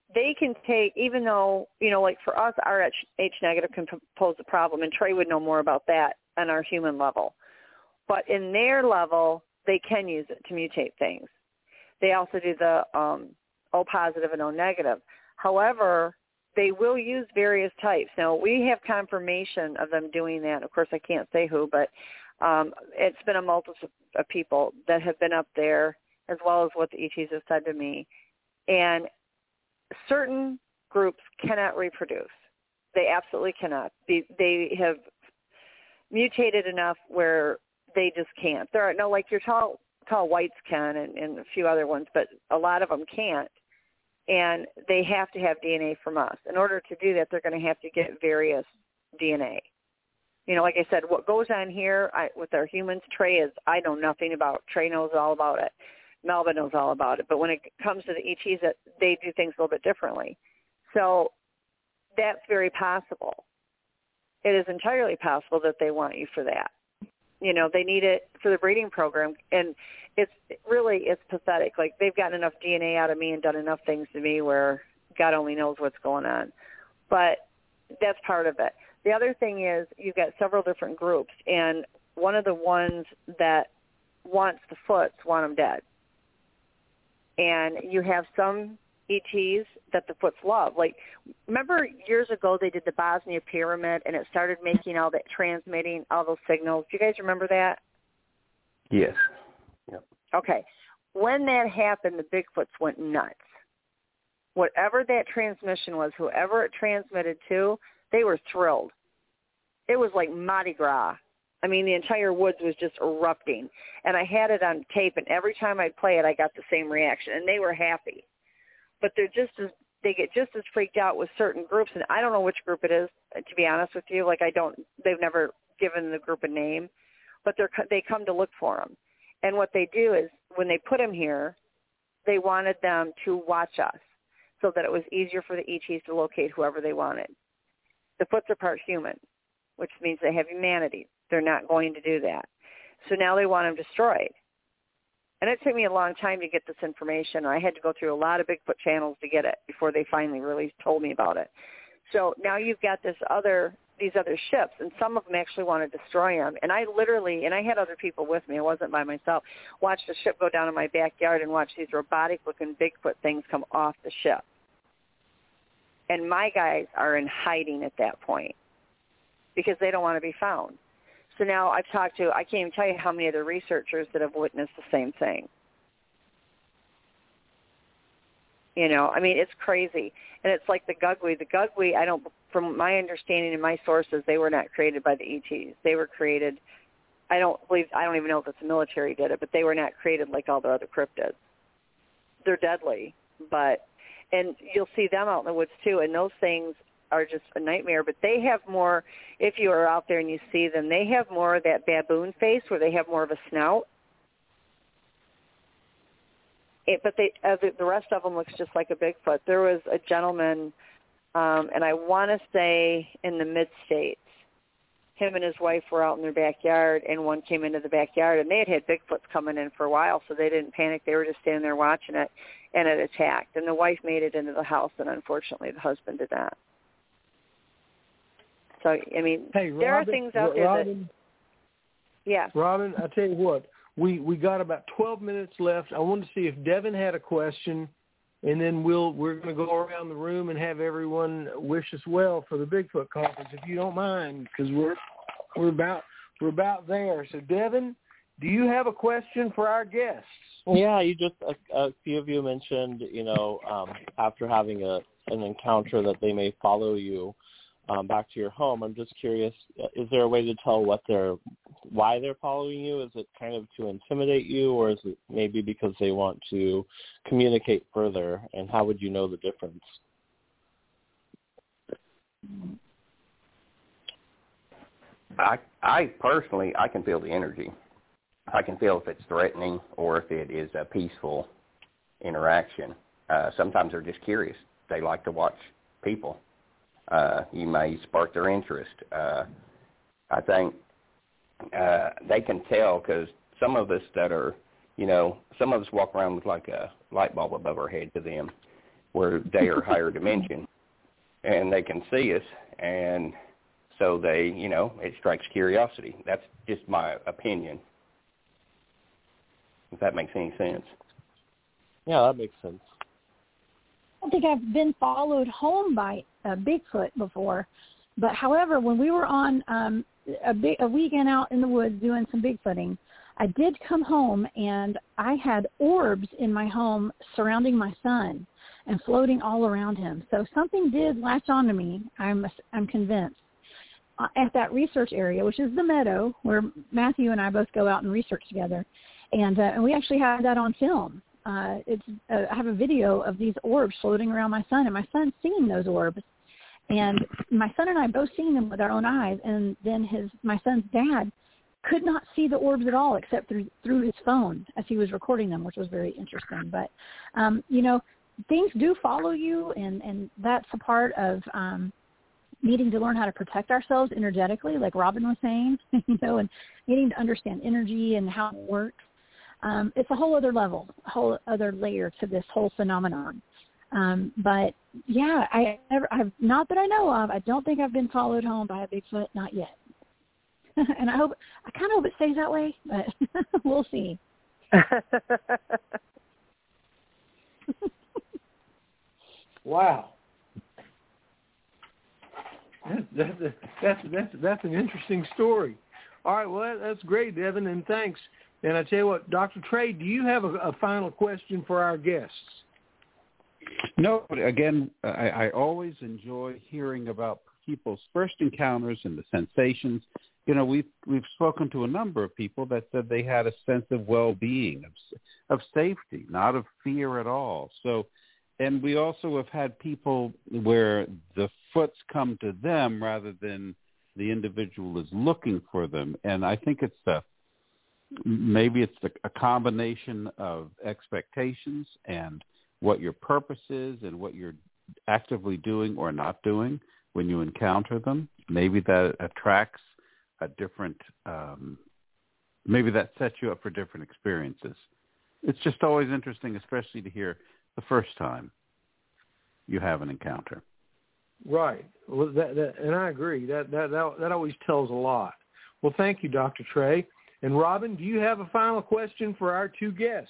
they can take, even though, you know, like for us, our H, H negative can pose a problem, and Trey would know more about that on our human level. But in their level, they can use it to mutate things. They also do the um, O positive and O negative. However, they will use various types. Now, we have confirmation of them doing that. Of course, I can't say who, but um, it's been a multitude of people that have been up there, as well as what the E Ts have said to me. And certain groups cannot reproduce. They absolutely cannot. They, they have mutated enough where they just can't. There are no, like your tall, tall whites can, and, and a few other ones, but a lot of them can't. And they have to have D N A from us. In order to do that, they're going to have to get various D N A. You know, like I said, what goes on here I, with our humans, Trey is, I know nothing about. Trey knows all about it. Melba knows all about it. But when it comes to the E Ts, they do things a little bit differently. So that's very possible. It is entirely possible that they want you for that. You know, they need it for the breeding program. And it's really, it's pathetic. Like, they've gotten enough D N A out of me and done enough things to me where God only knows what's going on. But that's part of it. The other thing is you've got several different groups, and one of the ones that wants the Foots want them dead. And you have some E Ts that the Foots love. Like, remember years ago they did the Bosnia Pyramid, and it started making all that, transmitting all those signals. Do you guys remember that? Yes. Yep. Okay. When that happened, the Bigfoots went nuts. Whatever that transmission was, whoever it transmitted to, they were thrilled. It was like Mardi Gras. I mean, the entire woods was just erupting. And I had it on tape, and every time I'd play it, I got the same reaction, and they were happy. But they're just as, they get just as freaked out with certain groups, and I don't know which group it is, to be honest with you. Like, I don't, they've never given the group a name, but they're, they come to look for them. And what they do is, when they put them here, they wanted them to watch us so that it was easier for the E Ts to locate whoever they wanted. The Foots are part human, which means they have humanity. They're not going to do that. So now they want them destroyed. And it took me a long time to get this information. I had to go through a lot of Bigfoot channels to get it before they finally really told me about it. So now you've got this other, these other ships, and some of them actually want to destroy them. And I literally, and I had other people with me, I wasn't by myself, watched a ship go down in my backyard and watch these robotic-looking Bigfoot things come off the ship. And my guys are in hiding at that point because they don't want to be found. So now I've talked to, I can't even tell you how many other researchers that have witnessed the same thing. You know, I mean, it's crazy. And it's like the Gugwe. The Gugwe, I don't, from my understanding and my sources, they were not created by the E Ts. They were created, I don't believe, I don't even know if the military did it, but they were not created like all the other cryptids. They're deadly, but, and you'll see them out in the woods too, and those things are just a nightmare. But they have more, if you are out there and you see them, they have more of that baboon face where they have more of a snout. It, but they, uh, the, the rest of them looks just like a Bigfoot. There was a gentleman, um, and I want to say in the mid-states, him and his wife were out in their backyard, and one came into the backyard, and they had had Bigfoots coming in for a while, so they didn't panic. They were just standing there watching it, and it attacked. And the wife made it into the house, and unfortunately the husband did not. So, I mean, hey, there Robin, are things out there Robin, that, yeah. Robin, I tell you what, we, we got about twelve minutes left. I wanted to see if Devin had a question, and then we'll, we're going to go around the room and have everyone wish us well for the Bigfoot conference, if you don't mind, because we're, we're about, we're about there. So, Devin, do you have a question for our guests? Yeah, you just, a, a few of you mentioned, you know, um, after having a an encounter that they may follow you um, back to your home. I'm just curious, is there a way to tell what they're, why they're following you? Is it kind of to intimidate you, or is it maybe because they want to communicate further? And how would you know the difference? I, I personally, I can feel the energy. I can feel if it's threatening or if it is a peaceful interaction. Uh, sometimes they're just curious. They like to watch people. Uh, you may spark their interest. Uh, I think uh, they can tell because some of us that are, you know, some of us walk around with like a light bulb above our head to them. where they are higher dimension, and they can see us, and so they, you know, it strikes curiosity. That's just my opinion, if that makes any sense. Yeah, that makes sense. I don't think I've been followed home by a Bigfoot before, but however, when we were on um, a, big, a weekend out in the woods doing some Bigfooting, I did come home and I had orbs in my home surrounding my son and floating all around him. So something did latch onto me, I'm, I'm convinced, uh, at that research area, which is the meadow where Matthew and I both go out and research together. And, uh, and we actually had that on film. Uh, it's uh, I have a video of these orbs floating around my son, and my son's seeing those orbs. And my son and I both seen them with our own eyes, and then his my son's dad could not see the orbs at all except through through his phone as he was recording them, which was very interesting. But, um, you know, things do follow you, and, and that's a part of um, needing to learn how to protect ourselves energetically, like Robin was saying, you know, and needing to understand energy and how it works. Um, it's a whole other level, a whole other layer to this whole phenomenon. Um, but, yeah, I never, I've not that I know of, I don't think I've been followed home by a Bigfoot, not yet. And I hope, I kind of hope it stays that way, but we'll see. Wow. That, that, that's, that's, that's an interesting story. All right, well, that, that's great, Devin, and thanks. And I tell you what, Doctor Trey, do you have a, a final question for our guests? No, but again, I, I always enjoy hearing about people's first encounters and the sensations. You know, we've we've spoken to a number of people that said they had a sense of well-being, of of safety, not of fear at all. So, and we also have had people where the foots come to them rather than the individual is looking for them. And I think it's a maybe it's the, a combination of expectations and what your purpose is and what you're actively doing or not doing when you encounter them. Maybe that attracts a different, um, maybe that sets you up for different experiences. It's just always interesting, especially to hear the first time you have an encounter. Right. Well, that, that, and I agree. That, that that that always tells a lot. Well, thank you, Doctor Trey. And Robin, do you have a final question for our two guests?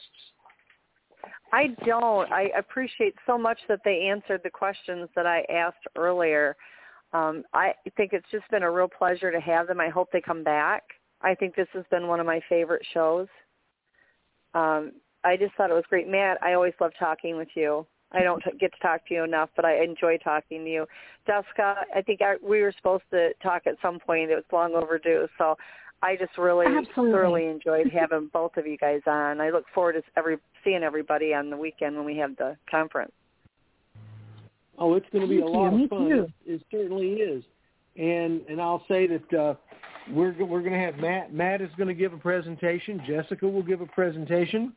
I don't. I appreciate so much that they answered the questions that I asked earlier. Um, I think it's just been a real pleasure to have them. I hope they come back. I think this has been one of my favorite shows. Um, I just thought it was great. Matt, I always love talking with you. I don't t- get to talk to you enough, but I enjoy talking to you. Jessica, I think I, we were supposed to talk at some point. It was long overdue. So I just really Absolutely. thoroughly enjoyed having both of you guys on. I look forward to every, seeing everybody on the weekend when we have the conference. Oh, it's going to be Thank a lot you. of fun. Me too. It, it certainly is. And and I'll say that uh, we're we're going to have Matt. Matt is going to give a presentation. Jessica will give a presentation.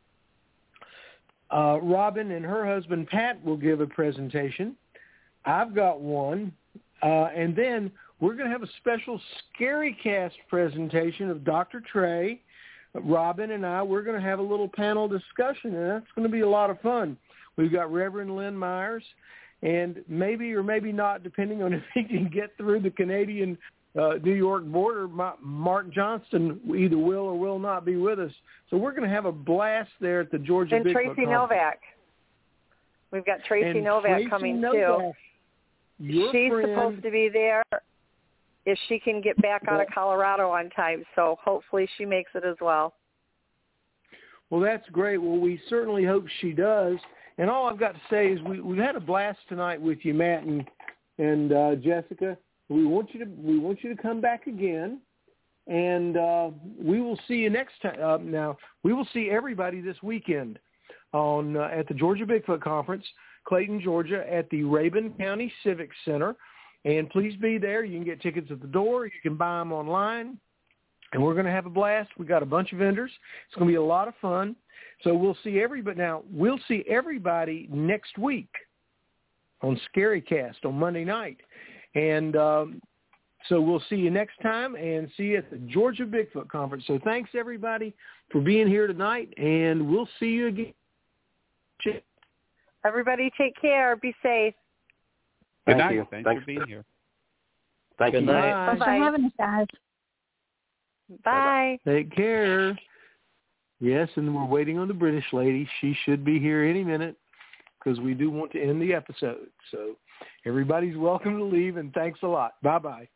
Uh, Robin and her husband Pat will give a presentation. I've got one, uh, and then we're going to have a special Scary Cast presentation of Doctor Trey. Robin and I, we're going to have a little panel discussion, and that's going to be a lot of fun. We've got Reverend Lynn Myers, and maybe or maybe not, depending on if he can get through the Canadian uh, New York border, Mark Johnston either will or will not be with us. So we're going to have a blast there at the Georgia and Bigfoot Tracy Conference. Novak. We've got Tracy and Novak Tracy coming Novak, too. your She's friend, supposed to be there if she can get back out of Colorado on time. So hopefully she makes it as well. Well, that's great. Well, we certainly hope she does. And all I've got to say is we, we've had a blast tonight with you, Matt and and uh, Jessica. We want you to we want you to come back again, and uh, we will see you next time. Uh, now we will see everybody this weekend on uh, at the Georgia Bigfoot Conference, Clayton, Georgia, at the Rabun County Civic Center. And please be there. You can get tickets at the door. You can buy them online. And we're going to have a blast. We got a bunch of vendors. It's going to be a lot of fun. So we'll see everybody. Now, we'll see everybody next week on Scary Cast on Monday night. And um, so we'll see you next time and see you at the Georgia Bigfoot Conference. So thanks, everybody, for being here tonight, and we'll see you again. Everybody take care. Be safe. Good Thank night. you. Thanks Thanks. for being here. Thank Good you. night. Bye. Thanks for Bye-bye. having us, guys. Bye. Take care. Yes, and we're waiting on the British lady. She should be here any minute because we do want to end the episode. So everybody's welcome to leave, and thanks a lot. Bye-bye.